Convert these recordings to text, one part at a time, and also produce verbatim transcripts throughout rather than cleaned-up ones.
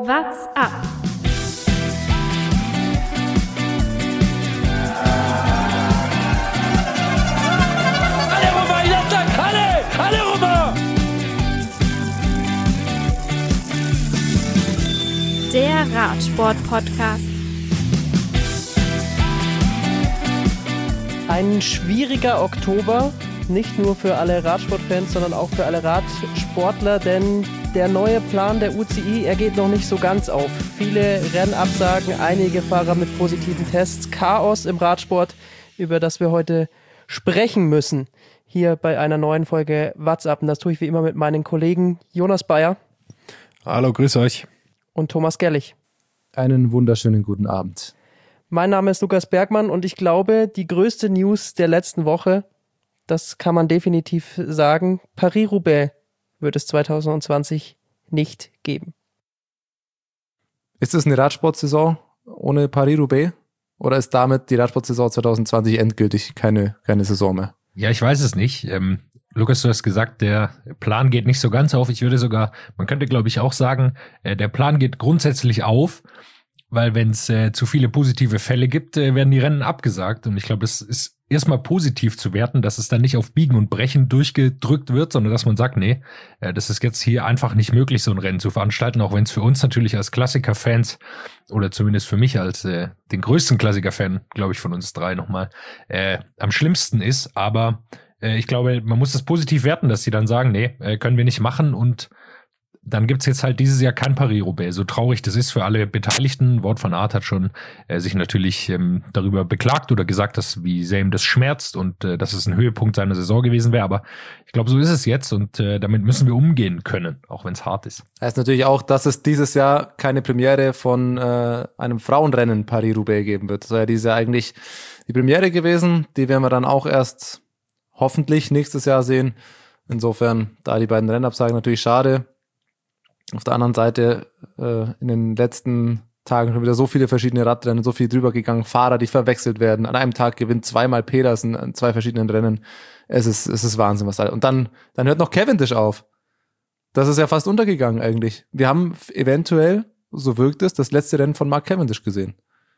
What's up? Alle rüber, Jatzak, alle! Alle rüber! Der Radsport-Podcast. Ein schwieriger Oktober, nicht nur für alle Radsportfans, sondern auch für alle Radsportler, denn der neue Plan der U C I, er geht noch nicht so ganz auf. Viele Rennabsagen, einige Fahrer mit positiven Tests, Chaos im Radsport, über das wir heute sprechen müssen. Hier bei einer neuen Folge What's up? Und das tue ich wie immer mit meinen Kollegen Jonas Bayer. Hallo, grüß euch. Und Thomas Gerlich. Einen wunderschönen guten Abend. Mein Name ist Lukas Bergmann und ich glaube, die größte News der letzten Woche, das kann man definitiv sagen, Paris-Roubaix wird es zwanzig zwanzig nicht geben. Ist es eine Radsportsaison ohne Paris-Roubaix? Oder ist damit die Radsportsaison zwanzig zwanzig endgültig keine, keine Saison mehr? Ja, ich weiß es nicht. Ähm, Lukas, du hast gesagt, der Plan geht nicht so ganz auf. Ich würde sogar, man könnte glaube ich auch sagen, äh, der Plan geht grundsätzlich auf, weil wenn es äh, zu viele positive Fälle gibt, äh, werden die Rennen abgesagt. Und ich glaube, es ist erstmal positiv zu werten, dass es dann nicht auf Biegen und Brechen durchgedrückt wird, sondern dass man sagt, nee, äh, das ist jetzt hier einfach nicht möglich, so ein Rennen zu veranstalten, auch wenn es für uns natürlich als Klassiker-Fans oder zumindest für mich als äh, den größten Klassiker-Fan, glaube ich, von uns drei nochmal, äh, am schlimmsten ist. Aber äh, ich glaube, man muss das positiv werten, dass sie dann sagen, nee, äh, können wir nicht machen, und dann gibt's jetzt halt dieses Jahr kein Paris-Roubaix. So traurig das ist für alle Beteiligten. Wout van Aert hat schon äh, sich natürlich ähm, darüber beklagt oder gesagt, dass wie sehr ihm das schmerzt und äh, dass es ein Höhepunkt seiner Saison gewesen wäre. Aber ich glaube, so ist es jetzt, und äh, damit müssen wir umgehen können, auch wenn es hart ist. Heißt natürlich auch, dass es dieses Jahr keine Premiere von äh, einem Frauenrennen Paris-Roubaix geben wird. Das war ja dieses Jahr eigentlich die Premiere gewesen. Die werden wir dann auch erst hoffentlich nächstes Jahr sehen. Insofern, da die beiden Rennabsagen natürlich schade. Auf der anderen Seite äh, in den letzten Tagen schon wieder so viele verschiedene Radrennen, so viel drüber gegangen, Fahrer, die verwechselt werden. An einem Tag gewinnt zweimal Pedersen an zwei verschiedenen Rennen. Es ist, es ist Wahnsinn, was da. Und dann, dann hört noch Cavendish auf. Das ist ja fast untergegangen eigentlich. Wir haben eventuell, so wirkt es, das letzte Rennen von Mark Cavendish gesehen.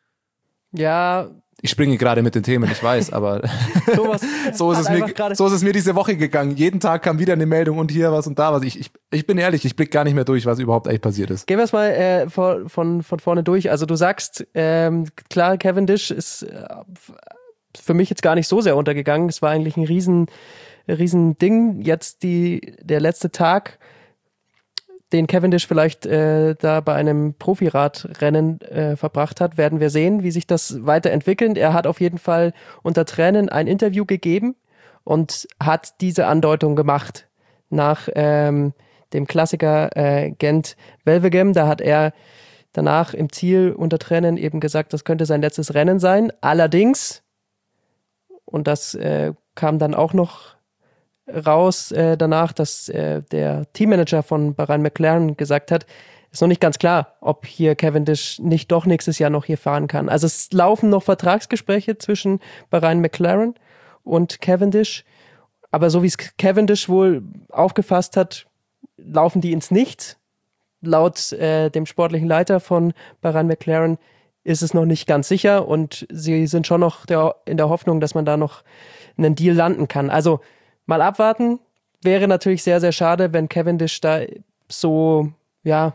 Ja. Ich springe gerade mit den Themen, ich weiß, aber Thomas, so, ist es mir, so ist es mir diese Woche gegangen. Jeden Tag kam wieder eine Meldung und hier was und da was. Ich, ich, ich bin ehrlich, ich blick gar nicht mehr durch, was überhaupt eigentlich passiert ist. Gehen wir es mal äh, von, von, von vorne durch. Also du sagst, ähm, klar, Cavendish ist äh, für mich jetzt gar nicht so sehr untergegangen. Es war eigentlich ein riesen, riesen Ding. Jetzt die, der letzte Tag, den Cavendish vielleicht äh, da bei einem Profiradrennen äh, verbracht hat, werden wir sehen, wie sich das weiterentwickelt. Er hat auf jeden Fall unter Tränen ein Interview gegeben und hat diese Andeutung gemacht nach ähm, dem Klassiker äh, Gent-Wevelgem. Da hat er danach im Ziel unter Tränen eben gesagt, das könnte sein letztes Rennen sein. Allerdings, und das äh, kam dann auch noch raus äh, danach, dass äh, der Teammanager von Bahrain McLaren gesagt hat, ist noch nicht ganz klar, ob hier Cavendish nicht doch nächstes Jahr noch hier fahren kann. Also es laufen noch Vertragsgespräche zwischen Bahrain McLaren und Cavendish, aber so wie es Cavendish wohl aufgefasst hat, laufen die ins Nichts. Laut äh, dem sportlichen Leiter von Bahrain McLaren ist es noch nicht ganz sicher, und sie sind schon noch der, in der Hoffnung, dass man da noch einen Deal landen kann. Also mal abwarten. Wäre natürlich sehr, sehr schade, wenn Cavendish da so, ja,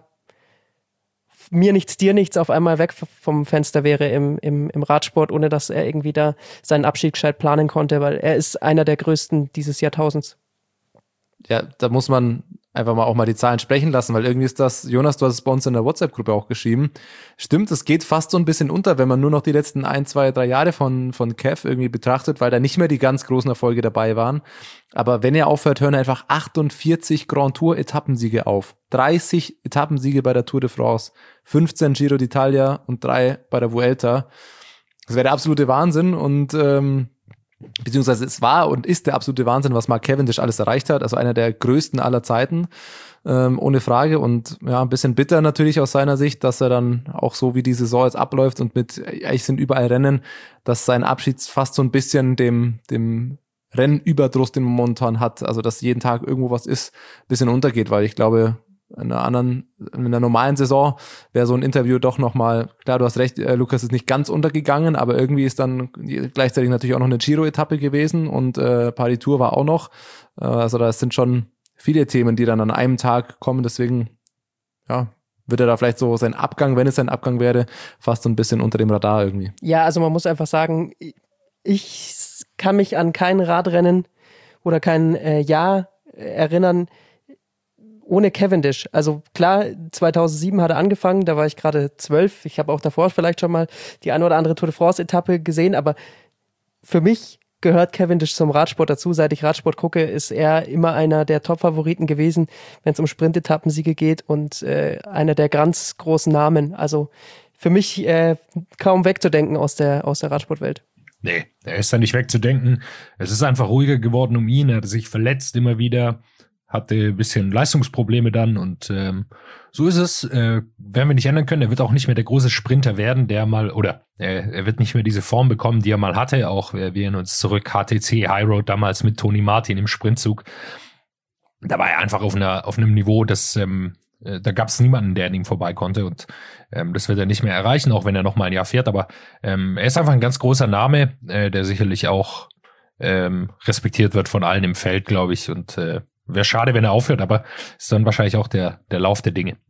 mir nichts, dir nichts auf einmal weg vom Fenster wäre im, im, im Radsport, ohne dass er irgendwie da seinen Abschied gescheit planen konnte, weil er ist einer der größten dieses Jahrtausends. Ja, da muss man einfach mal auch mal die Zahlen sprechen lassen, weil irgendwie ist das, Jonas, du hast es bei uns in der WhatsApp-Gruppe auch geschrieben. Stimmt, es geht fast so ein bisschen unter, wenn man nur noch die letzten ein, zwei, drei Jahre von, von Kev irgendwie betrachtet, weil da nicht mehr die ganz großen Erfolge dabei waren. Aber wenn er aufhört, hören einfach achtundvierzig Grand Tour Etappensiege auf. dreißig Etappensiege bei der Tour de France, fünfzehn Giro d'Italia und drei bei der Vuelta. Das wäre der absolute Wahnsinn, und ähm, beziehungsweise es war und ist der absolute Wahnsinn, was Mark Cavendish alles erreicht hat. Also einer der größten aller Zeiten, ähm, ohne Frage. Und ja, ein bisschen bitter natürlich aus seiner Sicht, dass er dann auch so wie die Saison jetzt abläuft und mit, eigentlich sind überall Rennen, dass sein Abschied fast so ein bisschen dem, dem Rennüberdruss, den man momentan hat, also dass jeden Tag irgendwo was ist, ein bisschen untergeht, weil ich glaube, in einer anderen, in einer normalen Saison wäre so ein Interview doch nochmal, klar, du hast recht, äh, Lukas ist nicht ganz untergegangen, aber irgendwie ist dann gleichzeitig natürlich auch noch eine Giro-Etappe gewesen und äh, Paris-Tour war auch noch. Äh, also da sind schon viele Themen, die dann an einem Tag kommen, deswegen, ja, wird er da vielleicht so sein Abgang, wenn es sein Abgang wäre, fast so ein bisschen unter dem Radar irgendwie. Ja, also man muss einfach sagen, ich kann mich an kein Radrennen oder kein äh, Jahr erinnern, ohne Cavendish. Also klar, zweitausendsieben hat er angefangen, da war ich gerade zwölf. Ich habe auch davor vielleicht schon mal die eine oder andere Tour de France-Etappe gesehen, aber für mich gehört Cavendish zum Radsport dazu. Seit ich Radsport gucke, ist er immer einer der Top-Favoriten gewesen, wenn es um Sprint-Etappensiege geht und äh, einer der ganz großen Namen. Also für mich äh, kaum wegzudenken aus der, aus der Radsportwelt. Nee, er ist da nicht wegzudenken. Es ist einfach ruhiger geworden um ihn. Er hat sich verletzt immer wieder, hatte ein bisschen Leistungsprobleme dann und ähm, so ist es. Äh, werden wir nicht ändern können. Er wird auch nicht mehr der große Sprinter werden, der mal, oder äh, er wird nicht mehr diese Form bekommen, die er mal hatte. Auch wir erinnern uns zurück, H T C, High Road damals mit Tony Martin im Sprintzug. Da war er einfach auf einer auf einem Niveau, das ähm, äh, da gab es niemanden, der an ihm vorbei konnte und ähm, das wird er nicht mehr erreichen, auch wenn er noch mal ein Jahr fährt. Aber ähm, er ist einfach ein ganz großer Name, äh, der sicherlich auch ähm, respektiert wird von allen im Feld, glaube ich. Und äh, wäre schade, wenn er aufhört, aber ist dann wahrscheinlich auch der, der Lauf der Dinge.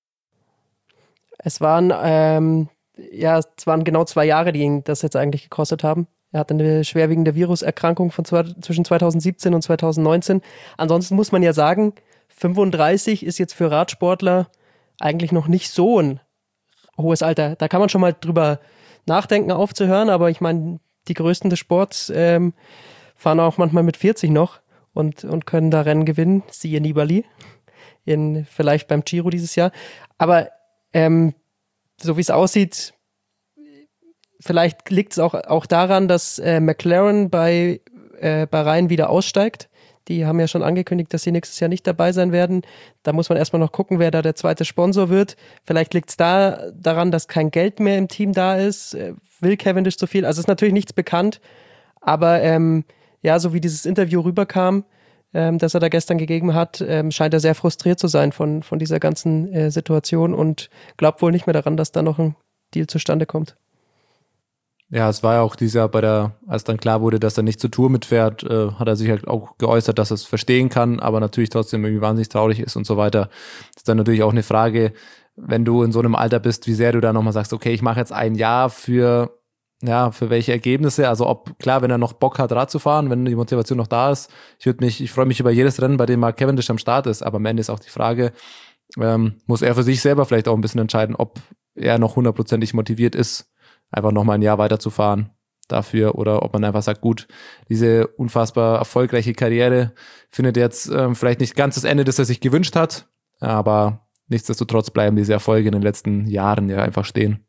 Es waren, ähm, ja, es waren genau zwei Jahre, die ihn das jetzt eigentlich gekostet haben. Er hatte eine schwerwiegende Viruserkrankung von zwei, zwischen zweitausendsiebzehn und zweitausendneunzehn. Ansonsten muss man ja sagen, fünfunddreißig ist jetzt für Radsportler eigentlich noch nicht so ein hohes Alter. Da kann man schon mal drüber nachdenken, aufzuhören, aber ich meine, die Größten des Sports ähm, fahren auch manchmal mit vierzig noch. Und, und können da Rennen gewinnen, siehe Nibali, in, vielleicht beim Giro dieses Jahr. Aber ähm, so wie es aussieht, vielleicht liegt es auch, auch daran, dass äh, McLaren bei äh, Bahrain wieder aussteigt. Die haben ja schon angekündigt, dass sie nächstes Jahr nicht dabei sein werden. Da muss man erstmal noch gucken, wer da der zweite Sponsor wird. Vielleicht liegt es da daran, dass kein Geld mehr im Team da ist. Äh, will Cavendish zu viel? Also ist natürlich nichts bekannt, aber ähm, ja, so wie dieses Interview rüberkam, ähm, das er da gestern gegeben hat, ähm, scheint er sehr frustriert zu sein von, von dieser ganzen äh, Situation und glaubt wohl nicht mehr daran, dass da noch ein Deal zustande kommt. Ja, es war ja auch dieses Jahr bei der, als dann klar wurde, dass er nicht zur Tour mitfährt, äh, hat er sich halt auch geäußert, dass er es verstehen kann, aber natürlich trotzdem irgendwie wahnsinnig traurig ist und so weiter. Das ist dann natürlich auch eine Frage, wenn du in so einem Alter bist, wie sehr du da nochmal sagst, okay, ich mache jetzt ein Jahr für ja, für welche Ergebnisse, also ob, klar, wenn er noch Bock hat, Rad zu fahren, wenn die Motivation noch da ist, ich würde mich, ich freue mich über jedes Rennen, bei dem Mark Cavendish am Start ist, aber am Ende ist auch die Frage, ähm, muss er für sich selber vielleicht auch ein bisschen entscheiden, ob er noch hundertprozentig motiviert ist, einfach nochmal ein Jahr weiterzufahren dafür oder ob man einfach sagt, gut, diese unfassbar erfolgreiche Karriere findet jetzt ähm, vielleicht nicht ganz das Ende, das er sich gewünscht hat, aber nichtsdestotrotz bleiben diese Erfolge in den letzten Jahren ja einfach stehen.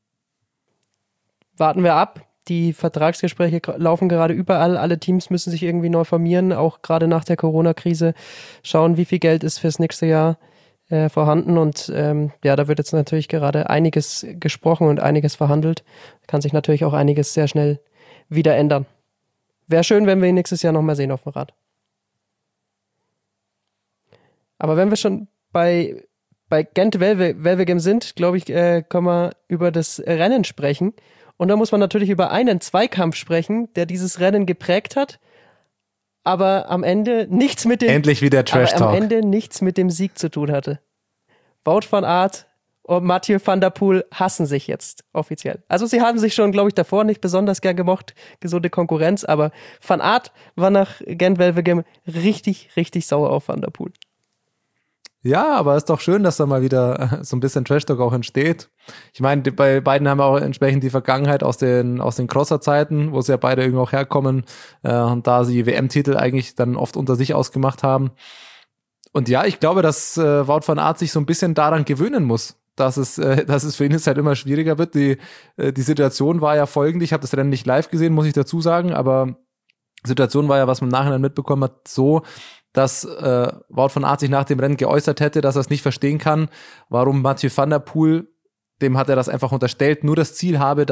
Warten wir ab. Die Vertragsgespräche laufen gerade überall. Alle Teams müssen sich irgendwie neu formieren, auch gerade nach der Corona-Krise. Schauen, wie viel Geld ist fürs nächste Jahr äh, vorhanden. Und ähm, ja, da wird jetzt natürlich gerade einiges gesprochen und einiges verhandelt. Kann sich natürlich auch einiges sehr schnell wieder ändern. Wäre schön, wenn wir ihn nächstes Jahr nochmal sehen auf dem Rad. Aber wenn wir schon bei, bei Gent-Wevelgem sind, glaube ich, äh, können wir über das Rennen sprechen. Und da muss man natürlich über einen Zweikampf sprechen, der dieses Rennen geprägt hat, aber am Ende nichts mit dem Endlich wieder Trash Talk. am Ende nichts mit dem Sieg zu tun hatte. Wout van Aert und Mathieu van der Poel hassen sich jetzt offiziell. Also sie haben sich schon, glaube ich, davor nicht besonders gern gemocht, gesunde Konkurrenz, aber Van Aert war nach Gent-Wevelgem richtig, richtig sauer auf Van der Poel. Ja, aber ist doch schön, dass da mal wieder so ein bisschen Trash-Talk auch entsteht. Ich meine, bei beiden haben wir auch entsprechend die Vergangenheit aus den aus den Crosser-Zeiten, wo sie ja beide irgendwie auch herkommen äh, und da sie W M-Titel eigentlich dann oft unter sich ausgemacht haben. Und ja, ich glaube, dass äh, Wout van Aert sich so ein bisschen daran gewöhnen muss, dass es, äh, dass es für ihn jetzt halt immer schwieriger wird. Die, äh, die Situation war ja folgende, ich habe das Rennen nicht live gesehen, muss ich dazu sagen, aber die Situation war ja, was man im Nachhinein mitbekommen hat, so, dass äh, Wout van Aert sich nach dem Rennen geäußert hätte, dass er es nicht verstehen kann, warum Mathieu van der Poel, dem hat er das einfach unterstellt, nur das Ziel habe, dass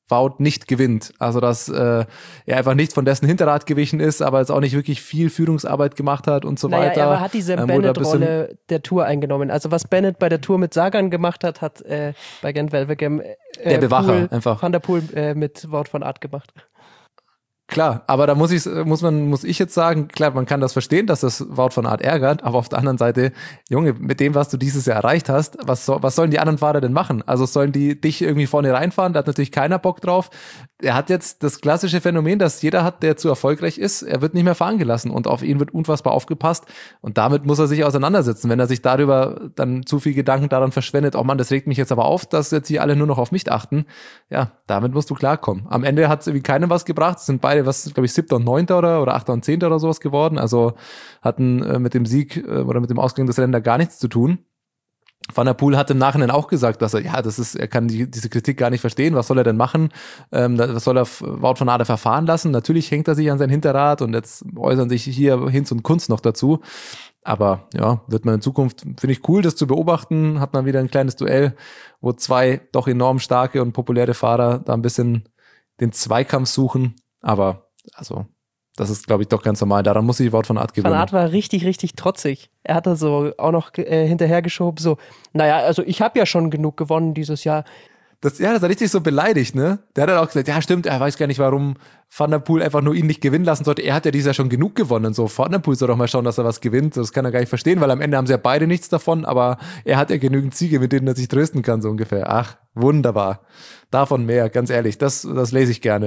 Wout nicht gewinnt. Also dass äh, er einfach nicht von dessen Hinterrad gewichen ist, aber jetzt auch nicht wirklich viel Führungsarbeit gemacht hat und so naja, weiter. Er hat diese ähm, Bennett-Rolle der Tour eingenommen. Also was Bennett bei der Tour mit Sagan gemacht hat, hat äh, bei Gent-Wevelgem äh, der Bewacher Poel, einfach. Van der Poel äh, mit Wout van Aert gemacht. Klar, aber da muss ich, muss man, muss ich jetzt sagen, klar, man kann das verstehen, dass das Wout van Aert ärgert, aber auf der anderen Seite, Junge, mit dem, was du dieses Jahr erreicht hast, was, so, was sollen die anderen Fahrer denn machen? Also sollen die dich irgendwie vorne reinfahren? Da hat natürlich keiner Bock drauf. Er hat jetzt das klassische Phänomen, dass jeder hat, der zu erfolgreich ist, er wird nicht mehr fahren gelassen und auf ihn wird unfassbar aufgepasst und damit muss er sich auseinandersetzen. Wenn er sich darüber dann zu viel Gedanken daran verschwendet, oh Mann, das regt mich jetzt aber auf, dass jetzt hier alle nur noch auf mich achten, ja, damit musst du klarkommen. Am Ende hat es irgendwie keinem was gebracht, es sind beide, was, glaube ich, siebter und neunter oder, oder achter und zehnter oder sowas geworden, also hatten äh, mit dem Sieg äh, oder mit dem Ausgang des Rennens da gar nichts zu tun. Van der Poel hat im Nachhinein auch gesagt, dass er, ja, das ist, er kann die, diese Kritik gar nicht verstehen, was soll er denn machen, ähm, was soll er Wout van Aert verfahren lassen, natürlich hängt er sich an sein Hinterrad und jetzt äußern sich hier Hinz und Kunz noch dazu, aber ja, wird man in Zukunft, finde ich cool, das zu beobachten, hat man wieder ein kleines Duell, wo zwei doch enorm starke und populäre Fahrer da ein bisschen den Zweikampf suchen, aber also das ist, glaube ich, doch ganz normal. Daran muss sich Wout van Aert gewöhnen. Van Aert war richtig, richtig trotzig. Er hat da so auch noch äh, hinterhergeschoben, so, naja, also ich habe ja schon genug gewonnen dieses Jahr. Das, ja, das hat richtig so beleidigt, ne? Der hat dann auch gesagt, ja stimmt, er weiß gar nicht, warum Van der Poel einfach nur ihn nicht gewinnen lassen sollte. Er hat ja dieses Jahr schon genug gewonnen. So, Van der Poel soll doch mal schauen, dass er was gewinnt. Das kann er gar nicht verstehen, weil am Ende haben sie ja beide nichts davon, aber er hat ja genügend Siege, mit denen er sich trösten kann, so ungefähr. Ach, wunderbar. Davon mehr, ganz ehrlich. Das, das lese ich gerne.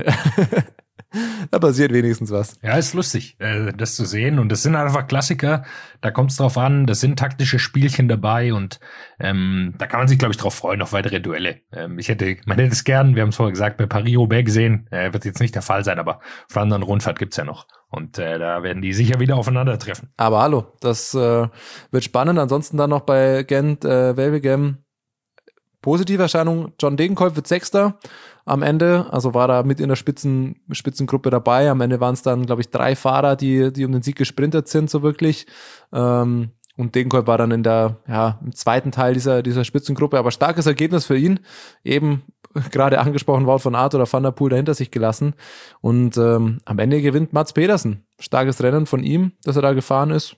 Da passiert wenigstens was. Ja, ist lustig, äh, das zu sehen. Und das sind einfach Klassiker. Da kommt es drauf an. Das sind taktische Spielchen dabei. Und ähm, da kann man sich, glaube ich, drauf freuen auf weitere Duelle. Ähm, ich hätte, man hätte es gern, wir haben es vorher gesagt, bei Paris-Roubaix gesehen. Äh, wird jetzt nicht der Fall sein, aber Flandern Rundfahrt gibt's ja noch. Und äh, da werden die sicher wieder aufeinandertreffen. Aber hallo, das äh, wird spannend. Ansonsten dann noch bei Gent, äh, Wevelgem. Positive Erscheinung, John Degenkolb wird Sechster am Ende, also war da mit in der Spitzen, Spitzengruppe dabei. Am Ende waren es dann, glaube ich, drei Fahrer, die die um den Sieg gesprintet sind, so wirklich. Ähm, und Degenkolb war dann in der, ja, im zweiten Teil dieser dieser Spitzengruppe, aber starkes Ergebnis für ihn. Eben gerade angesprochen, Wout van Aert oder Van der Poel dahinter sich gelassen. Und ähm, am Ende gewinnt Mats Pedersen. Starkes Rennen von ihm, dass er da gefahren ist.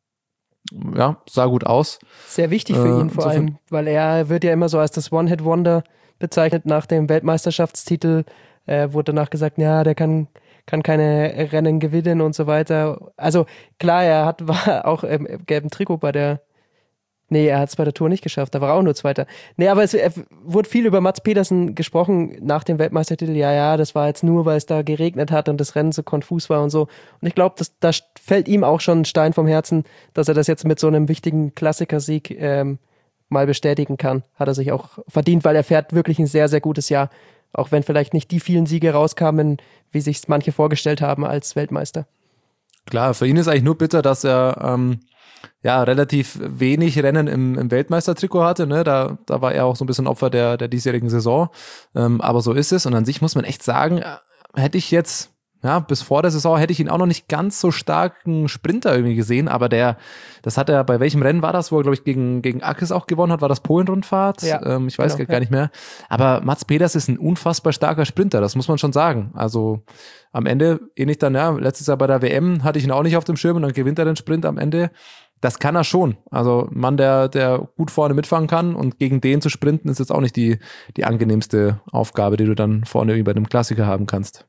Ja, sah gut aus. Sehr wichtig für äh, ihn vor allem, weil er wird ja immer so als das One-Hit-Wonder bezeichnet nach dem Weltmeisterschaftstitel. Äh, wurde danach gesagt, ja, der kann, kann keine Rennen gewinnen und so weiter. Also klar, er hat, war auch im gelben Trikot bei der, nee, er hat es bei der Tour nicht geschafft, da war er auch nur Zweiter. Nee, aber es er, wurde viel über Mats Pedersen gesprochen nach dem Weltmeistertitel. Ja, ja, das war jetzt nur, weil es da geregnet hat und das Rennen so konfus war und so. Und ich glaube, da fällt ihm auch schon ein Stein vom Herzen, dass er das jetzt mit so einem wichtigen Klassikersieg ähm, mal bestätigen kann. Hat er sich auch verdient, weil er fährt wirklich ein sehr, sehr gutes Jahr. Auch wenn vielleicht nicht die vielen Siege rauskamen, wie sich manche vorgestellt haben als Weltmeister. Klar, für ihn ist eigentlich nur bitter, dass er ähm, ja relativ wenig Rennen im, im Weltmeistertrikot hatte. Ne? Da, da war er auch so ein bisschen Opfer der, der diesjährigen Saison. Ähm, aber so ist es. Und an sich muss man echt sagen, hätte ich jetzt, ja, bis vor der Saison hätte ich ihn auch noch nicht ganz so starken Sprinter irgendwie gesehen, aber der, das hat er, bei welchem Rennen war das, wo er, glaube ich, gegen, gegen Akis auch gewonnen hat, war das Polen-Rundfahrt? Ja, ähm, ich weiß genau, gar ja. nicht mehr. Aber Mats Pedersen ist ein unfassbar starker Sprinter, das muss man schon sagen. Also am Ende, ähnlich dann, ja, letztes Jahr bei der W M hatte ich ihn auch nicht auf dem Schirm und dann gewinnt er den Sprint am Ende. Das kann er schon. Also ein Mann, der, der gut vorne mitfahren kann und gegen den zu sprinten, ist jetzt auch nicht die, die angenehmste Aufgabe, die du dann vorne über dem Klassiker haben kannst.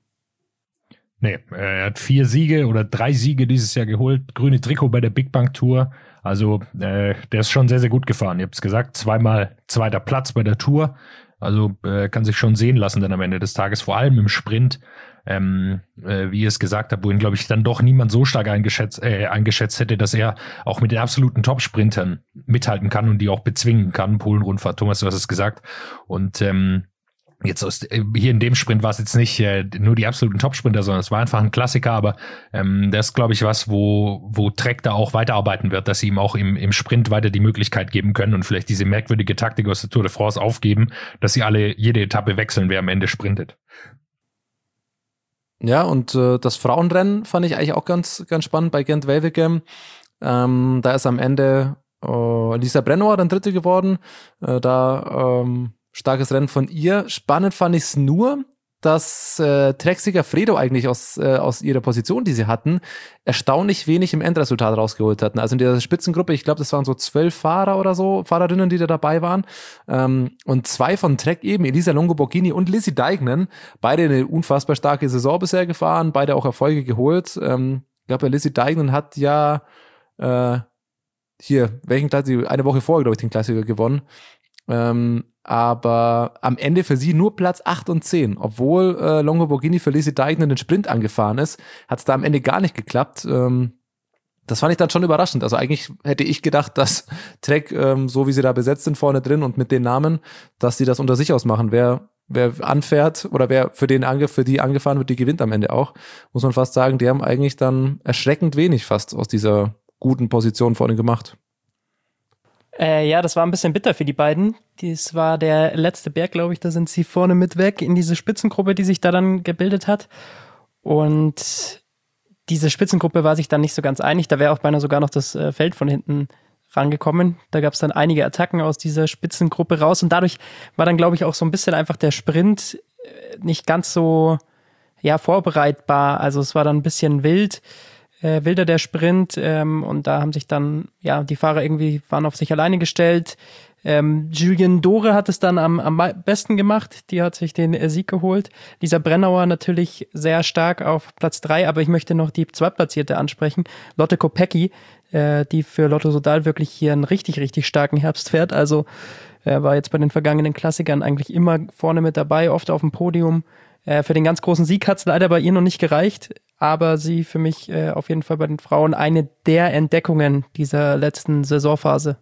Nee, er hat vier Siege oder drei Siege dieses Jahr geholt. Grüne Trikot bei der Big Bank Tour. Also äh, der ist schon sehr, sehr gut gefahren. Ihr habt es gesagt, zweimal zweiter Platz bei der Tour. Also äh, kann sich schon sehen lassen dann am Ende des Tages, vor allem im Sprint. Ähm, äh, wie ihr es gesagt habt, wo ihn, glaube ich, dann doch niemand so stark eingeschätzt, äh, eingeschätzt hätte, dass er auch mit den absoluten Top-Sprintern mithalten kann und die auch bezwingen kann. Polen-Rundfahrt, Thomas, du hast es gesagt. Und ähm, Jetzt aus, hier in dem Sprint war es jetzt nicht äh, nur die absoluten Top-Sprinter, sondern es war einfach ein Klassiker, aber ähm, das ist, glaube ich, was, wo wo Trek da auch weiterarbeiten wird, dass sie ihm auch im im Sprint weiter die Möglichkeit geben können und vielleicht diese merkwürdige Taktik aus der Tour de France aufgeben, dass sie alle jede Etappe wechseln, wer am Ende sprintet. Ja, und äh, das Frauenrennen fand ich eigentlich auch ganz ganz spannend bei Gent Wevelgem. Ähm, da ist am Ende äh, Lisa Brennauer dann Dritte geworden. Äh, da ähm, starkes Rennen von ihr. Spannend fand ich es nur, dass äh, Trek-Sieger Fredo eigentlich aus, äh, aus ihrer Position, die sie hatten, erstaunlich wenig im Endresultat rausgeholt hatten. Also in der Spitzengruppe, ich glaube, das waren so zwölf Fahrer oder so, Fahrerinnen, die da dabei waren. Ähm, und zwei von Trek eben, Elisa Longo-Borghini und Lizzie Deignan, beide eine unfassbar starke Saison bisher gefahren, beide auch Erfolge geholt. Ähm, ich glaube, Lizzie Deignan hat ja äh, hier, welchen Klassiker, eine Woche vorher, glaube ich, den Klassiker gewonnen. Ähm, aber am Ende für sie nur Platz acht und zehn, obwohl äh, Longo-Borghini für Lizzie Deignan den Sprint angefahren ist, hat es da am Ende gar nicht geklappt. Ähm, das fand ich dann schon überraschend. Also eigentlich hätte ich gedacht, dass Trek, ähm, so wie sie da besetzt sind vorne drin und mit den Namen, dass sie das unter sich ausmachen. Wer, wer anfährt oder wer für den ange, für die angefahren wird, die gewinnt am Ende auch. Muss man fast sagen, die haben eigentlich dann erschreckend wenig fast aus dieser guten Position vorne gemacht. Äh, ja, das war ein bisschen bitter für die beiden. Das war der letzte Berg, glaube ich. Da sind sie vorne mit weg in diese Spitzengruppe, die sich da dann gebildet hat. Und diese Spitzengruppe war sich dann nicht so ganz einig. Da wäre auch beinahe sogar noch das äh, Feld von hinten rangekommen. Da gab es dann einige Attacken aus dieser Spitzengruppe raus. Und dadurch war dann, glaube ich, auch so ein bisschen einfach der Sprint äh, nicht ganz so ja, vorbereitbar. Also es war dann ein bisschen wild. Äh, wilder der Sprint ähm, und da haben sich dann, ja, die Fahrer irgendwie waren auf sich alleine gestellt. Ähm, Julien Dore hat es dann am, am besten gemacht, die hat sich den äh, Sieg geholt. Lisa Brennauer natürlich sehr stark auf Platz drei, aber ich möchte noch die Zweitplatzierte ansprechen, Lotte Kopecky, äh, die für Lotto Soudal wirklich hier einen richtig, richtig starken Herbst fährt, also äh, war jetzt bei den vergangenen Klassikern eigentlich immer vorne mit dabei, oft auf dem Podium. Äh, für den ganz großen Sieg hat es leider bei ihr noch nicht gereicht, aber sie für mich äh, auf jeden Fall bei den Frauen eine der Entdeckungen dieser letzten Saisonphase.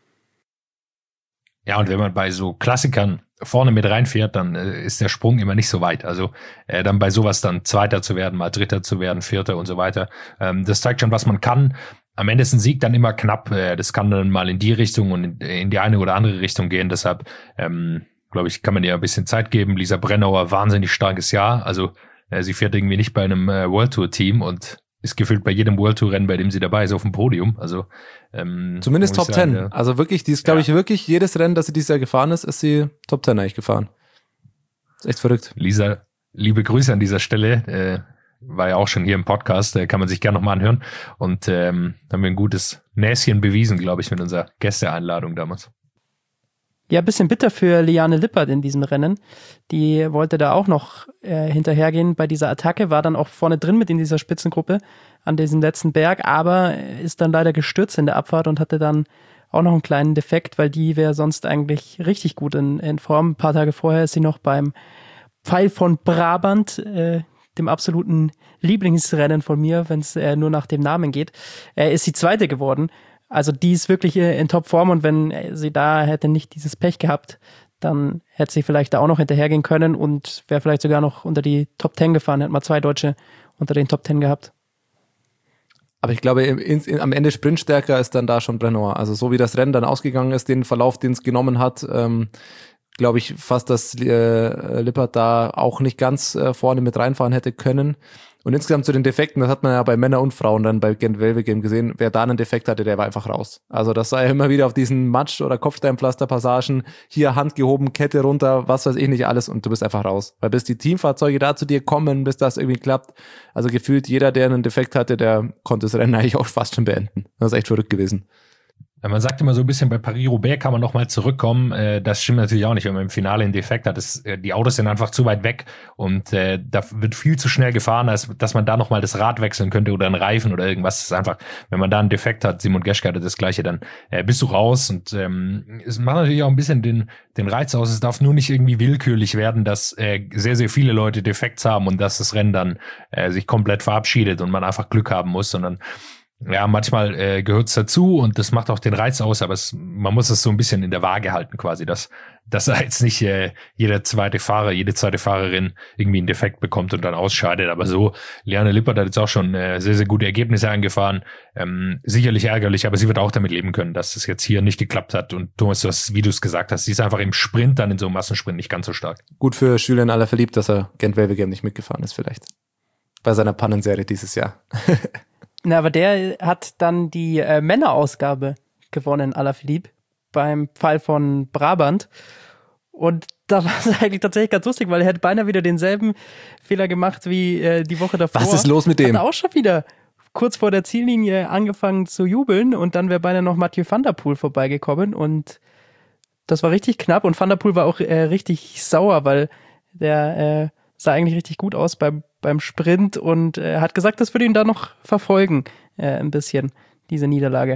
Ja, und wenn man bei so Klassikern vorne mit reinfährt, dann äh, ist der Sprung immer nicht so weit. Also äh, dann bei sowas dann Zweiter zu werden, mal Dritter zu werden, Vierter und so weiter. Ähm, das zeigt schon, was man kann. Am Ende ist ein Sieg dann immer knapp. Äh, das kann dann mal in die Richtung und in, in die eine oder andere Richtung gehen. Deshalb ähm, glaube ich, kann man ihr ein bisschen Zeit geben. Lisa Brennauer, wahnsinnig starkes Jahr. Also äh, sie fährt irgendwie nicht bei einem äh, World Tour Team und ist gefühlt bei jedem World Tour Rennen, bei dem sie dabei ist, auf dem Podium. Also ähm, zumindest Top sagen, Ten. Ja. Also wirklich, die ist, glaube Ja. ich, wirklich jedes Rennen, das sie dieses Jahr gefahren ist, ist sie Top Ten eigentlich gefahren. Ist echt verrückt. Lisa, liebe Grüße an dieser Stelle. Äh, war ja auch schon hier im Podcast, äh, kann man sich gerne nochmal anhören. Und ähm, haben wir ein gutes Näschen bewiesen, glaube ich, mit unserer Gästeeinladung damals. Ja, ein bisschen bitter für Liane Lippert in diesem Rennen. Die wollte da auch noch äh, hinterhergehen bei dieser Attacke, war dann auch vorne drin mit in dieser Spitzengruppe an diesem letzten Berg, aber ist dann leider gestürzt in der Abfahrt und hatte dann auch noch einen kleinen Defekt, weil die wäre sonst eigentlich richtig gut in, in Form. Ein paar Tage vorher ist sie noch beim Pfeil von Brabant, äh, dem absoluten Lieblingsrennen von mir, wenn es äh, nur nach dem Namen geht, äh, ist sie Zweite geworden. Also die ist wirklich in Topform und wenn sie da hätte nicht dieses Pech gehabt, dann hätte sie vielleicht da auch noch hinterhergehen können und wäre vielleicht sogar noch unter die Top Ten gefahren, hätte mal zwei Deutsche unter den Top Ten gehabt. Aber ich glaube, in, in, am Ende sprintstärker ist dann da schon Brennauer. Also so wie das Rennen dann ausgegangen ist, den Verlauf, den es genommen hat, ähm, glaube ich fast, dass äh, Lippert da auch nicht ganz äh, vorne mit reinfahren hätte können. Und insgesamt zu den Defekten, das hat man ja bei Männern und Frauen dann bei Gent-Wevelgem gesehen, wer da einen Defekt hatte, der war einfach raus. Also das sei immer wieder auf diesen Matsch- oder Kopfsteinpflasterpassagen, hier Hand gehoben, Kette runter, was weiß ich nicht alles und du bist einfach raus. Weil bis die Teamfahrzeuge da zu dir kommen, bis das irgendwie klappt, also gefühlt jeder, der einen Defekt hatte, der konnte das Rennen eigentlich auch fast schon beenden. Das ist echt verrückt gewesen. Ja, man sagt immer so ein bisschen, bei Paris-Roubaix kann man noch mal zurückkommen. Äh, das stimmt natürlich auch nicht, wenn man im Finale einen Defekt hat. Das, äh, die Autos sind einfach zu weit weg und äh, da wird viel zu schnell gefahren, als dass man da noch mal das Rad wechseln könnte oder einen Reifen oder irgendwas. Das ist einfach, wenn man da einen Defekt hat, Simon Geschke hatte das Gleiche, dann äh, bist du raus. Und ähm, es macht natürlich auch ein bisschen den, den Reiz aus. Es darf nur nicht irgendwie willkürlich werden, dass äh, sehr, sehr viele Leute Defekts haben und dass das Rennen dann äh, sich komplett verabschiedet und man einfach Glück haben muss, sondern ja, manchmal äh, gehört's dazu und das macht auch den Reiz aus, aber es, man muss es so ein bisschen in der Waage halten quasi, dass, dass jetzt nicht äh, jeder zweite Fahrer, jede zweite Fahrerin irgendwie einen Defekt bekommt und dann ausscheidet. Aber so, Liane Lippert hat jetzt auch schon äh, sehr, sehr gute Ergebnisse eingefahren. Ähm, sicherlich ärgerlich, aber sie wird auch damit leben können, dass es jetzt hier nicht geklappt hat. Und Thomas, du hast, wie du es gesagt hast, sie ist einfach im Sprint dann in so einem Massensprint nicht ganz so stark. Gut für Julien Alaphilippe, dass er Gent-Wevelgem nicht mitgefahren ist vielleicht. Bei seiner Pannenserie dieses Jahr. Na, aber der hat dann die äh, Männerausgabe gewonnen, Alaphilippe, beim Pfeil von Brabant. Und da war es eigentlich tatsächlich ganz lustig, weil er hätte beinahe wieder denselben Fehler gemacht wie äh, die Woche davor. Was ist los mit dem? Hat er auch schon wieder kurz vor der Ziellinie angefangen zu jubeln und dann wäre beinahe noch Mathieu van der Poel vorbeigekommen und das war richtig knapp und Van der Poel war auch äh, richtig sauer, weil der äh, sah eigentlich richtig gut aus beim, beim Sprint und äh, hat gesagt, das würde ihn da noch verfolgen, äh, ein bisschen, diese Niederlage.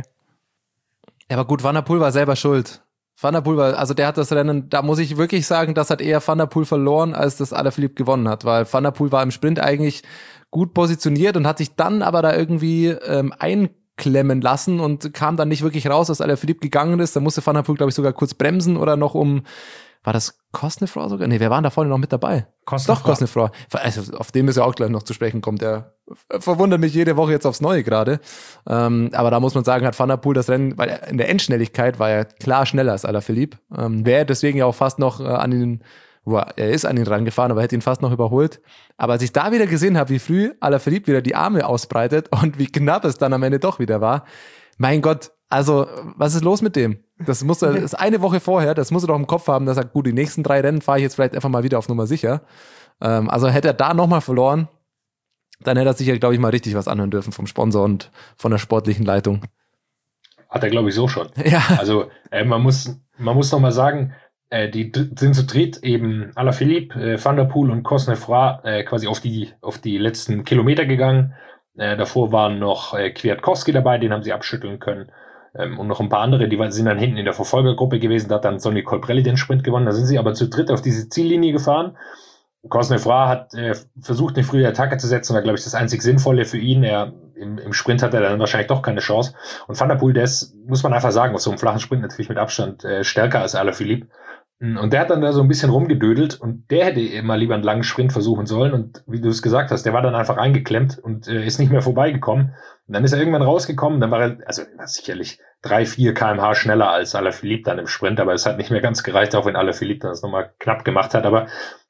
Ja, aber gut, Van der Poel war selber schuld. Van der Poel war, also der hat das Rennen, da muss ich wirklich sagen, das hat eher Van der Poel verloren, als das Alaphilippe gewonnen hat, weil Van der Poel war im Sprint eigentlich gut positioniert und hat sich dann aber da irgendwie ähm, einklemmen lassen und kam dann nicht wirklich raus, als Alaphilippe gegangen ist. Da musste Van der Poel, glaube ich, sogar kurz bremsen oder noch um, war das Cosnefroy sogar? Nee, wer war da vorne noch mit dabei? Cosnefroy. Doch, Cosnefroy. Also, auf den müssen wir auch gleich noch zu sprechen kommen. Der verwundert mich jede Woche jetzt aufs Neue gerade. Ähm, aber da muss man sagen, hat Van der Poel das Rennen, weil er in der Endschnelligkeit war er klar schneller als Alaphilippe. Ähm, Wäre deswegen ja auch fast noch äh, an ihn, wo er, er ist an ihn rangefahren, aber hätte ihn fast noch überholt. Aber als ich da wieder gesehen habe, wie früh Alaphilippe wieder die Arme ausbreitet und wie knapp es dann am Ende doch wieder war, mein Gott, also was ist los mit dem? Das muss er, das ist eine Woche vorher, das muss er doch im Kopf haben, dass er, gut, die nächsten drei Rennen fahre ich jetzt vielleicht einfach mal wieder auf Nummer sicher. Ähm, also hätte er da nochmal verloren, dann hätte er sich ja, glaube ich, mal richtig was anhören dürfen vom Sponsor und von der sportlichen Leitung. Hat er, glaube ich, so schon. Ja. Also äh, man muss man muss nochmal sagen, äh, die sind zu dritt eben Alaphilippe, äh, Van der Poel und Cosnefroy äh, quasi auf die auf die letzten Kilometer gegangen. Äh, davor waren noch äh, Kwiatkowski dabei, den haben sie abschütteln können. Ähm, und noch ein paar andere, die sind dann hinten in der Verfolgergruppe gewesen. Da hat dann Sonny Colbrelli den Sprint gewonnen. Da sind sie aber zu dritt auf diese Ziellinie gefahren. Cosnefroy hat äh, versucht, eine frühe Attacke zu setzen. War, glaube ich, das einzig Sinnvolle für ihn. Er, im, im Sprint hat er dann wahrscheinlich doch keine Chance. Und Van der Poel, der ist, muss man einfach sagen, auf so einem flachen Sprint natürlich mit Abstand äh, stärker als Alaphilippe. Und der hat dann da so ein bisschen rumgedödelt und der hätte immer lieber einen langen Sprint versuchen sollen. Und wie du es gesagt hast, der war dann einfach eingeklemmt und äh, ist nicht mehr vorbeigekommen. Und dann ist er irgendwann rausgekommen. Dann war er, also sicherlich drei, vier Kilometer pro Stunde schneller als Alaphilippe dann im Sprint. Aber es hat nicht mehr ganz gereicht, auch wenn Alaphilippe dann das nochmal knapp gemacht hat. Aber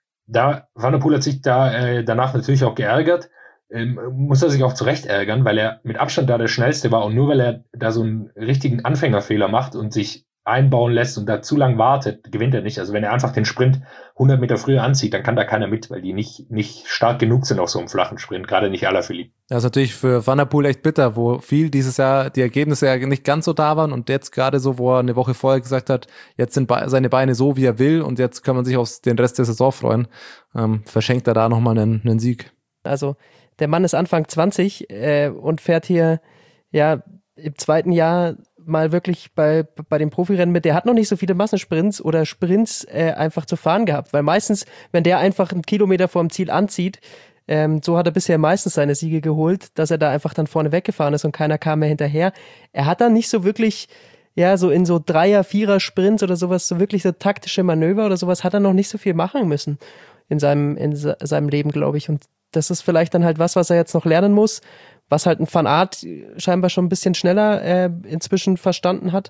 da, Van der Poel hat sich da äh, danach natürlich auch geärgert. Ähm, muss er sich auch zu Recht ärgern, weil er mit Abstand da der Schnellste war. Und nur weil er da so einen richtigen Anfängerfehler macht und sich einbauen lässt und da zu lang wartet, gewinnt er nicht. Also wenn er einfach den Sprint hundert Meter früher anzieht, dann kann da keiner mit, weil die nicht nicht stark genug sind auf so einem flachen Sprint, gerade nicht Alaphilippe. Das ist natürlich für Van der Poel echt bitter, wo viel dieses Jahr die Ergebnisse ja nicht ganz so da waren und jetzt gerade so, wo er eine Woche vorher gesagt hat, jetzt sind seine Beine so, wie er will und jetzt kann man sich auf den Rest der Saison freuen, ähm, verschenkt er da nochmal einen, einen Sieg. Also der Mann ist Anfang zwanzig äh, und fährt hier ja im zweiten Jahr mal wirklich bei, bei den Profirennen mit, der hat noch nicht so viele Massensprints oder Sprints äh, einfach zu fahren gehabt, weil meistens, wenn der einfach einen Kilometer vorm Ziel anzieht, ähm, so hat er bisher meistens seine Siege geholt, dass er da einfach dann vorne weggefahren ist und keiner kam mehr hinterher. Er hat dann nicht so wirklich, ja, so in so Dreier-, Vierer-Sprints oder sowas, so wirklich so taktische Manöver oder sowas, hat er noch nicht so viel machen müssen in seinem, in se- seinem Leben, glaube ich. Und das ist vielleicht dann halt was, was er jetzt noch lernen muss, was halt ein Van Aert scheinbar schon ein bisschen schneller äh, inzwischen verstanden hat.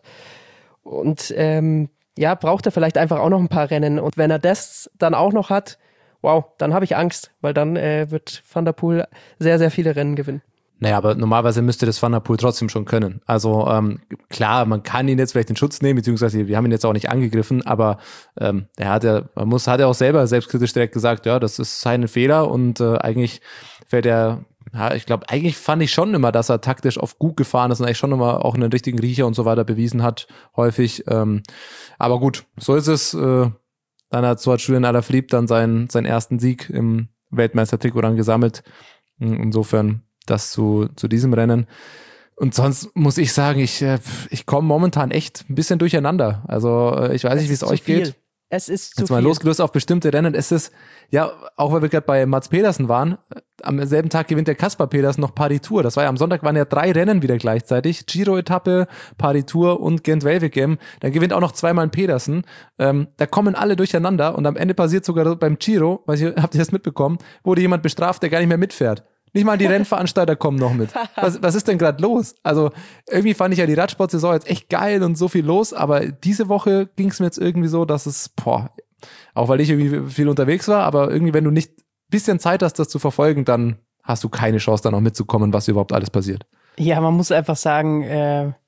Und ähm, ja, braucht er vielleicht einfach auch noch ein paar Rennen. Und wenn er das dann auch noch hat, wow, dann habe ich Angst, weil dann äh, wird Van der Poel sehr, sehr viele Rennen gewinnen. Naja, aber normalerweise müsste das Van der Poel trotzdem schon können. Also ähm, klar, man kann ihn jetzt vielleicht in Schutz nehmen, beziehungsweise wir haben ihn jetzt auch nicht angegriffen, aber ähm, er hat ja, man muss, hat ja auch selber selbstkritisch direkt gesagt, ja, das ist sein Fehler und äh, eigentlich fällt er, ja, ich glaube, eigentlich fand ich schon immer, dass er taktisch oft gut gefahren ist und eigentlich schon immer auch einen richtigen Riecher und so weiter bewiesen hat, häufig. Ähm, aber gut, so ist es. Äh, dann hat so hat Julian Alaphilippe dann seinen, seinen ersten Sieg im Weltmeistertrikot dann gesammelt. Insofern das zu, zu diesem Rennen. Und sonst muss ich sagen, ich, ich komme momentan echt ein bisschen durcheinander. Also ich weiß nicht, wie es euch viel. geht. Es ist zu Jetzt mal viel. losgelöst auf bestimmte Rennen. Es ist, ja, auch weil wir gerade bei Mats Pedersen waren, am selben Tag gewinnt der Kaspar Pedersen noch Paris-Tour. Das war ja am Sonntag, waren ja drei Rennen wieder gleichzeitig. Giro-Etappe, Paris-Tour und Gent-Wevelgem. Dann gewinnt auch noch zweimal ein Pedersen. Ähm, da kommen alle durcheinander und am Ende passiert sogar beim Giro, weiß ich, habt ihr das mitbekommen, wurde jemand bestraft, der gar nicht mehr mitfährt. Nicht mal die Rennveranstalter kommen noch mit. Was, was ist denn gerade los? Also irgendwie fand ich ja die Radsport-Saison jetzt echt geil und so viel los, aber diese Woche ging es mir jetzt irgendwie so, dass es, boah, auch weil ich irgendwie viel unterwegs war, aber irgendwie, wenn du nicht ein bisschen Zeit hast, das zu verfolgen, dann hast du keine Chance, da noch mitzukommen, was überhaupt alles passiert. Ja, man muss einfach sagen, äh,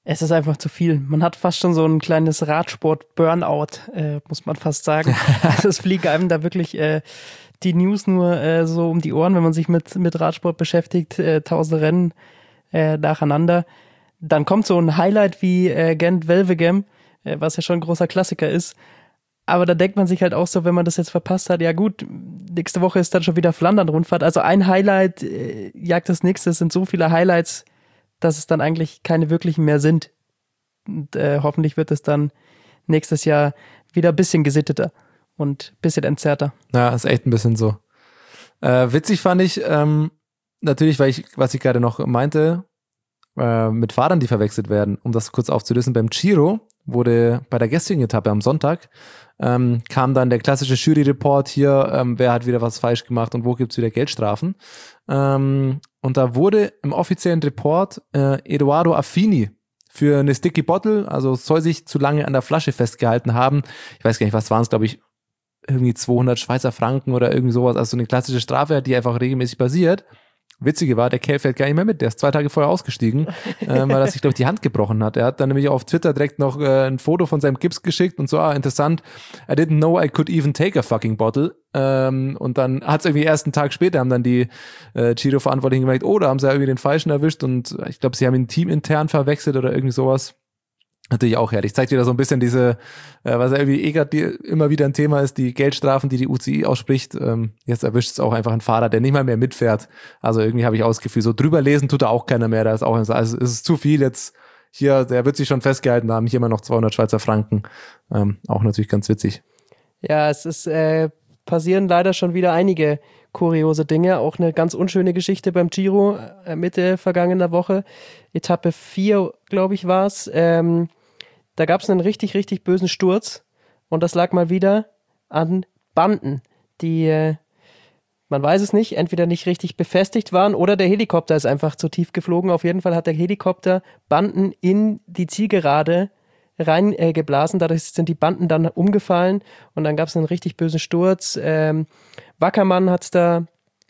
Es ist einfach zu viel. Man hat fast schon so ein kleines Radsport-Burnout, äh, muss man fast sagen. Also es fliegen einem da wirklich äh, die News nur äh, so um die Ohren, wenn man sich mit, mit Radsport beschäftigt, äh, tausend Rennen äh, nacheinander. Dann kommt so ein Highlight wie äh, Gent-Wevelgem, äh, was ja schon ein großer Klassiker ist. Aber da denkt man sich halt auch so, wenn man das jetzt verpasst hat, ja gut, nächste Woche ist dann schon wieder Flandern-Rundfahrt. Also ein Highlight äh, jagt das nächste. Es sind so viele Highlights, dass es dann eigentlich keine wirklichen mehr sind. Und äh, hoffentlich wird es dann nächstes Jahr wieder ein bisschen gesitteter und ein bisschen entzerrter. Ja, ist echt ein bisschen so. Äh, witzig fand ich, ähm, natürlich, weil ich, was ich gerade noch meinte, äh, mit Fahrern, die verwechselt werden, um das kurz aufzulösen, beim Giro wurde bei der gestrigen Etappe am Sonntag, ähm, kam dann der klassische Jury-Report hier, ähm, wer hat wieder was falsch gemacht und wo gibt's wieder Geldstrafen. Ähm, und da wurde im offiziellen Report äh, Edoardo Affini für eine Sticky Bottle, also soll sich zu lange an der Flasche festgehalten haben. Ich weiß gar nicht, was waren es, glaube ich, irgendwie zweihundert Schweizer Franken oder irgendwie sowas, also so eine klassische Strafe, die einfach regelmäßig passiert. Witzige war, der Kerl fährt gar nicht mehr mit. Der ist zwei Tage vorher ausgestiegen, äh, weil er sich, glaube ich, die Hand gebrochen hat. Er hat dann nämlich auf Twitter direkt noch äh, ein Foto von seinem Gips geschickt und so, ah, interessant, I didn't know I could even take a fucking bottle. Ähm, und dann hat es irgendwie erst einen Tag später, haben dann die äh, Giro-Verantwortlichen gemerkt, oh, da haben sie ja irgendwie den Falschen erwischt und ich glaube, sie haben ihn teamintern verwechselt oder irgendwie sowas. Natürlich auch herrlich. Zeigt wieder so ein bisschen diese, äh, was ja irgendwie eh grad die, immer wieder ein Thema ist, die Geldstrafen, die die U C I ausspricht. Ähm, jetzt erwischt es auch einfach einen Fahrer, der nicht mal mehr mitfährt. Also irgendwie habe ich auch das Gefühl, so drüber lesen tut da auch keiner mehr. Da ist auch, also es ist zu viel jetzt hier, der wird sich schon festgehalten haben, hier immer noch zweihundert Schweizer Franken. Ähm, auch natürlich ganz witzig. Ja, es ist, äh, passieren leider schon wieder einige kuriose Dinge. Auch eine ganz unschöne Geschichte beim Giro äh, Mitte vergangener Woche. Etappe vier, glaube ich, war es. Ähm, Da gab es einen richtig, richtig bösen Sturz und das lag mal wieder an Banden, die, äh, man weiß es nicht, entweder nicht richtig befestigt waren oder der Helikopter ist einfach zu tief geflogen. Auf jeden Fall hat der Helikopter Banden in die Zielgerade reingeblasen. Äh, Dadurch sind die Banden dann umgefallen und dann gab es einen richtig bösen Sturz. Ähm, Wackermann hat es da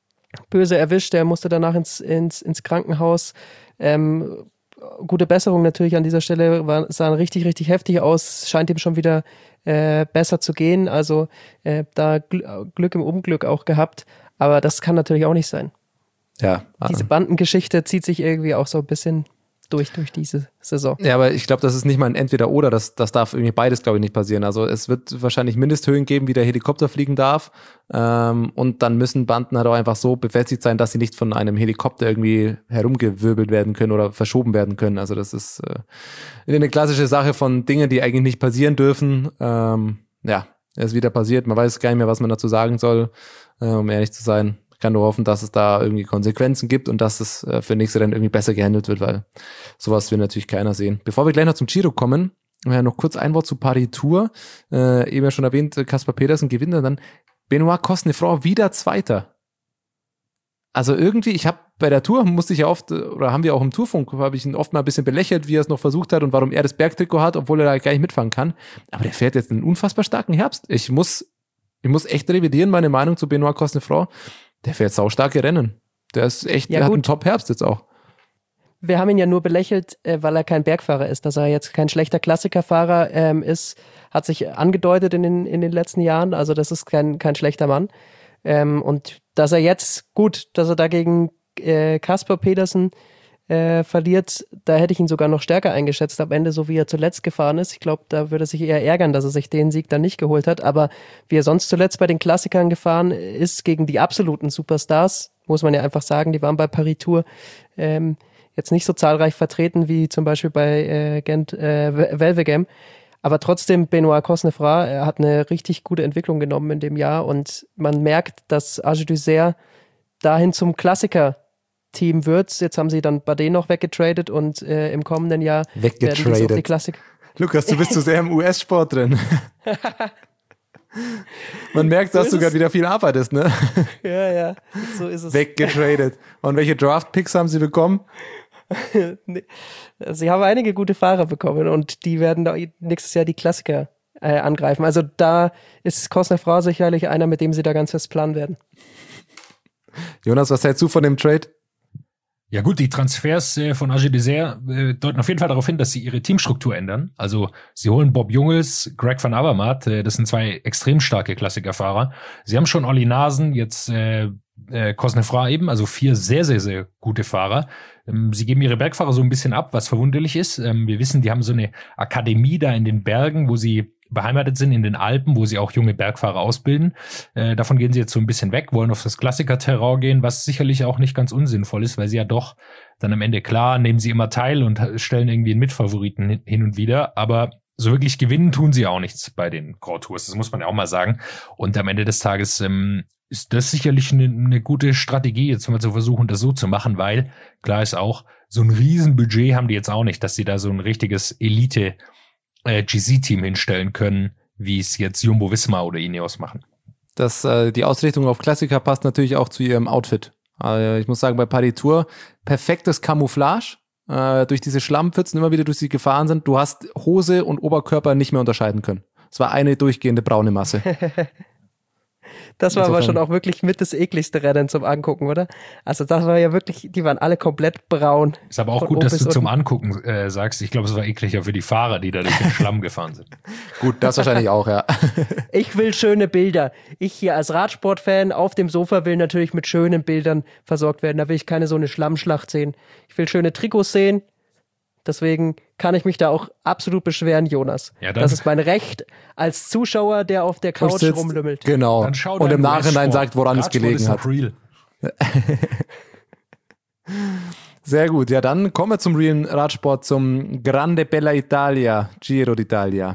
böse erwischt, der musste danach ins, ins, ins Krankenhaus. Ähm, Gute Besserung natürlich an dieser Stelle, war, sah richtig, richtig heftig aus, scheint ihm schon wieder äh, besser zu gehen, also äh, da Gl- Glück im Unglück auch gehabt, aber das kann natürlich auch nicht sein. Ja. Diese Bandengeschichte zieht sich irgendwie auch so ein bisschen durch, durch diese Saison. Ja, aber ich glaube, das ist nicht mal ein Entweder-Oder, das, das darf irgendwie beides, glaube ich, nicht passieren. Also es wird wahrscheinlich Mindesthöhen geben, wie der Helikopter fliegen darf, ähm, und dann müssen Banden halt auch einfach so befestigt sein, dass sie nicht von einem Helikopter irgendwie herumgewirbelt werden können oder verschoben werden können. Also das ist äh, eine klassische Sache von Dingen, die eigentlich nicht passieren dürfen. Ähm, ja, es ist wieder passiert, man weiß gar nicht mehr, was man dazu sagen soll, äh, um ehrlich zu sein. Ich kann nur hoffen, dass es da irgendwie Konsequenzen gibt und dass es äh, für nächste Rennen irgendwie besser gehandelt wird, weil sowas will natürlich keiner sehen. Bevor wir gleich noch zum Giro kommen, äh, noch kurz ein Wort zu Paris Tour. Äh, eben ja schon erwähnt, Kaspar Pedersen gewinnt und dann Benoit Cosnefroy wieder Zweiter. Also irgendwie, ich habe bei der Tour, musste ich ja oft, oder haben wir auch im Tourfunk, habe ich ihn oft mal ein bisschen belächelt, wie er es noch versucht hat und warum er das Bergtrikot hat, obwohl er da gar nicht mitfahren kann. Aber der fährt jetzt einen unfassbar starken Herbst. Ich muss, ich muss echt revidieren, meine Meinung zu Benoit Cosnefroy. Der fährt saustarke Rennen. Der ist echt, Ja, der gut. hat einen Top-Herbst jetzt auch. Wir haben ihn ja nur belächelt, äh, weil er kein Bergfahrer ist, dass er jetzt kein schlechter Klassikerfahrer ähm, ist, hat sich angedeutet in den, in den letzten Jahren, also das ist kein, kein schlechter Mann. Ähm, und dass er jetzt, gut, dass er dagegen äh, Kaspar Pedersen äh, verliert, da hätte ich ihn sogar noch stärker eingeschätzt am Ende, so wie er zuletzt gefahren ist. Ich glaube, da würde er sich eher ärgern, dass er sich den Sieg dann nicht geholt hat. Aber wie er sonst zuletzt bei den Klassikern gefahren ist, gegen die absoluten Superstars, muss man ja einfach sagen, die waren bei Paris Tour ähm, jetzt nicht so zahlreich vertreten wie zum Beispiel bei äh, Gent äh, Wevelgem. Aber trotzdem, Benoit Cosnefroy, er hat eine richtig gute Entwicklung genommen in dem Jahr und man merkt, dass Age d'Isère dahin zum Klassiker-Team wird. Jetzt haben sie dann Bardet noch weggetradet und äh, im kommenden Jahr werden sie auf die Klassik. Lukas, du bist zu sehr im U S-Sport drin. Man merkt, So dass ist du es. gerade wieder viel arbeitest, ne? Ja, ja, so ist es. Weggetradet. Und welche Draft-Picks haben sie bekommen? Nee. Sie haben einige gute Fahrer bekommen und die werden da nächstes Jahr die Klassiker äh, angreifen. Also da ist Cosnefroy sicherlich einer, mit dem sie da ganz fest planen werden. Jonas, was hältst du von dem Trade? Ja gut, die Transfers äh, von A G Dessert äh, deuten auf jeden Fall darauf hin, dass sie ihre Teamstruktur ändern. Also sie holen Bob Jungels, Greg van Avermaet, äh, das sind zwei extrem starke Klassikerfahrer. Sie haben schon Olli Nasen, jetzt äh, äh, Cosnefroid eben, also vier sehr, sehr, sehr gute Fahrer. Ähm, sie geben ihre Bergfahrer so ein bisschen ab, was verwunderlich ist. Ähm, wir wissen, die haben so eine Akademie da in den Bergen, wo sie beheimatet sind, in den Alpen, wo sie auch junge Bergfahrer ausbilden. Äh, davon gehen sie jetzt so ein bisschen weg, wollen auf das Klassiker-Terrain gehen, was sicherlich auch nicht ganz unsinnvoll ist, weil sie ja doch dann am Ende, klar, nehmen sie immer teil und stellen irgendwie einen Mitfavoriten hin und wieder, aber so wirklich gewinnen tun sie auch nichts bei den Grand Tours, das muss man ja auch mal sagen. Und am Ende des Tages ähm, ist das sicherlich eine, eine gute Strategie, jetzt mal zu versuchen, das so zu machen, weil, klar ist auch, so ein Riesenbudget haben die jetzt auch nicht, dass sie da so ein richtiges Elite G C-Team hinstellen können, wie es jetzt Jumbo-Visma oder Ineos machen. Das, äh, die Ausrichtung auf Klassiker passt natürlich auch zu ihrem Outfit. Also ich muss sagen, bei Paris Tour, perfektes Camouflage. Äh, durch diese Schlammpfützen immer wieder durch sie gefahren sind. Du hast Hose und Oberkörper nicht mehr unterscheiden können. Es war eine durchgehende braune Masse. Das war Insofern. aber schon auch wirklich mit das ekligste Rennen zum Angucken, oder? Also das war ja wirklich, die waren alle komplett braun. Ist aber auch gut, dass du zum Angucken äh, sagst. Ich glaube, es war ekliger für die Fahrer, die da durch den Schlamm gefahren sind. Gut, das wahrscheinlich auch, ja. Ich will schöne Bilder. Ich hier als Radsportfan auf dem Sofa will natürlich mit schönen Bildern versorgt werden. Da will ich keine so eine Schlammschlacht sehen. Ich will schöne Trikots sehen. Deswegen kann ich mich da auch absolut beschweren, Jonas. Ja, dann, das ist mein Recht als Zuschauer, der auf der Couch sitzt, rumlümmelt. Genau. Und im Nachhinein sagt, woran es gelegen hat. Real. Sehr gut. Ja, dann kommen wir zum realen Radsport, zum Grande Bella Italia, Giro d'Italia.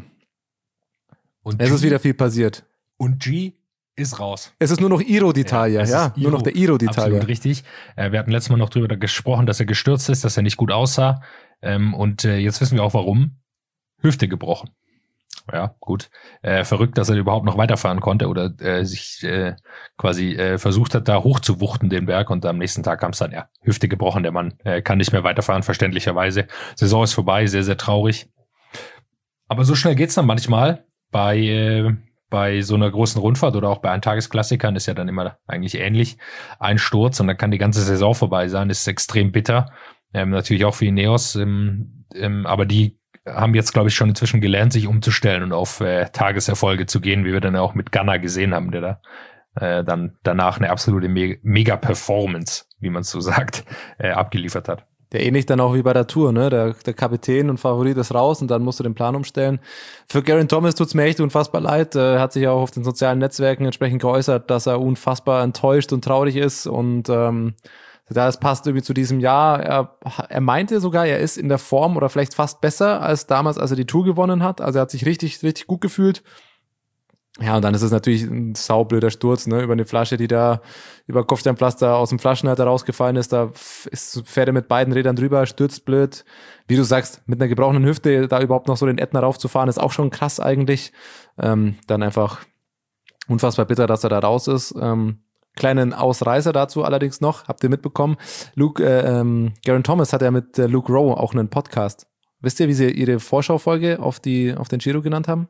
Und es G, ist wieder viel passiert. Und G ist raus. Es ist nur noch Iro d'Italia, ja. ja nur noch der Iro d'Italia. Absolut richtig. Äh, wir hatten letztes Mal noch drüber gesprochen, dass er gestürzt ist, dass er nicht gut aussah. Ähm, und äh, jetzt wissen wir auch warum. Hüfte gebrochen. Ja, gut. Äh, verrückt, dass er überhaupt noch weiterfahren konnte oder äh, sich äh, quasi äh, versucht hat, da hochzuwuchten, den Berg. Und am nächsten Tag kam es dann, ja, Hüfte gebrochen. Der Mann äh, kann nicht mehr weiterfahren, verständlicherweise. Saison ist vorbei, sehr, sehr traurig. Aber so schnell geht's dann manchmal bei äh, bei so einer großen Rundfahrt oder auch bei Eintagesklassikern ist ja dann immer eigentlich ähnlich. Ein Sturz und dann kann die ganze Saison vorbei sein. Das ist extrem bitter. Ähm, natürlich auch für Ineos. Ähm, ähm, aber die haben jetzt, glaube ich, schon inzwischen gelernt, sich umzustellen und auf äh, Tageserfolge zu gehen, wie wir dann auch mit Ganna gesehen haben, der da äh, dann danach eine absolute Me- Mega-Performance, wie man es so sagt, äh, abgeliefert hat. Der ähnlich dann auch wie bei der Tour, ne? Der, der Kapitän und Favorit ist raus und dann musst du den Plan umstellen. Für Geraint Thomas tut's mir echt unfassbar leid. Er hat sich auch auf den sozialen Netzwerken entsprechend geäußert, dass er unfassbar enttäuscht und traurig ist und ähm, das passt irgendwie zu diesem Jahr. Er, er meinte sogar, er ist in der Form oder vielleicht fast besser als damals, als er die Tour gewonnen hat. Also er hat sich richtig, richtig gut gefühlt. Ja, und dann ist es natürlich ein saublöder Sturz, ne, über eine Flasche, die da über Kopfsteinpflaster aus dem Flaschenhalter rausgefallen ist. Da ist, fährt er mit beiden Rädern drüber, stürzt blöd. Wie du sagst, mit einer gebrochenen Hüfte da überhaupt noch so den Ätna raufzufahren, ist auch schon krass eigentlich. Ähm, dann einfach unfassbar bitter, dass er da raus ist. Ähm, kleinen Ausreißer dazu allerdings noch, habt ihr mitbekommen. Luke, äh, ähm, Geraint Thomas hat ja mit äh, Luke Rowe auch einen Podcast. Wisst ihr, wie sie ihre Vorschaufolge auf die auf den Giro genannt haben?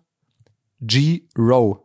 G-Row.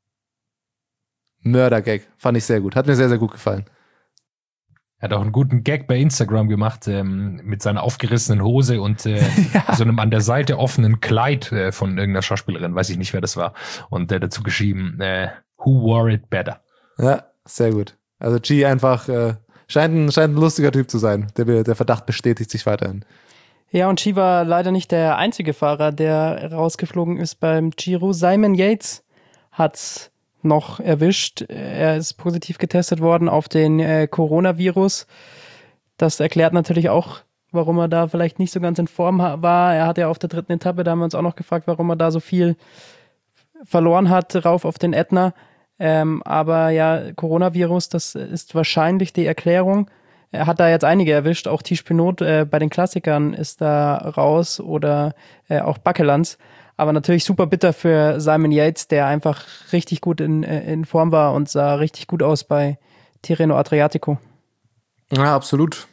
Mörder-Gag. Fand ich sehr gut. Hat mir sehr, sehr gut gefallen. Er hat auch einen guten Gag bei Instagram gemacht, ähm, mit seiner aufgerissenen Hose und äh, ja. so einem an der Seite offenen Kleid äh, von irgendeiner Schauspielerin. Weiß ich nicht, wer das war. Und äh, dazu geschrieben, äh, who wore it better? Ja, sehr gut. Also G einfach, äh, scheint, ein, scheint ein lustiger Typ zu sein. Der, der Verdacht bestätigt sich weiterhin. Ja, und G war leider nicht der einzige Fahrer, der rausgeflogen ist beim Giro. Simon Yates hat's noch erwischt. Er ist positiv getestet worden auf den äh, Coronavirus. Das erklärt natürlich auch, warum er da vielleicht nicht so ganz in Form ha- war. Er hat ja auf der dritten Etappe, da haben wir uns auch noch gefragt, warum er da so viel verloren hat, rauf auf den Ätna. Ähm, aber ja, Coronavirus, das ist wahrscheinlich die Erklärung. Er hat da jetzt einige erwischt, auch Tish Pinot äh, bei den Klassikern ist da raus oder äh, auch Bakelands. Aber natürlich super bitter für Simon Yates, der einfach richtig gut in, in Form war und sah richtig gut aus bei Tirreno Adriatico. Ja, absolut.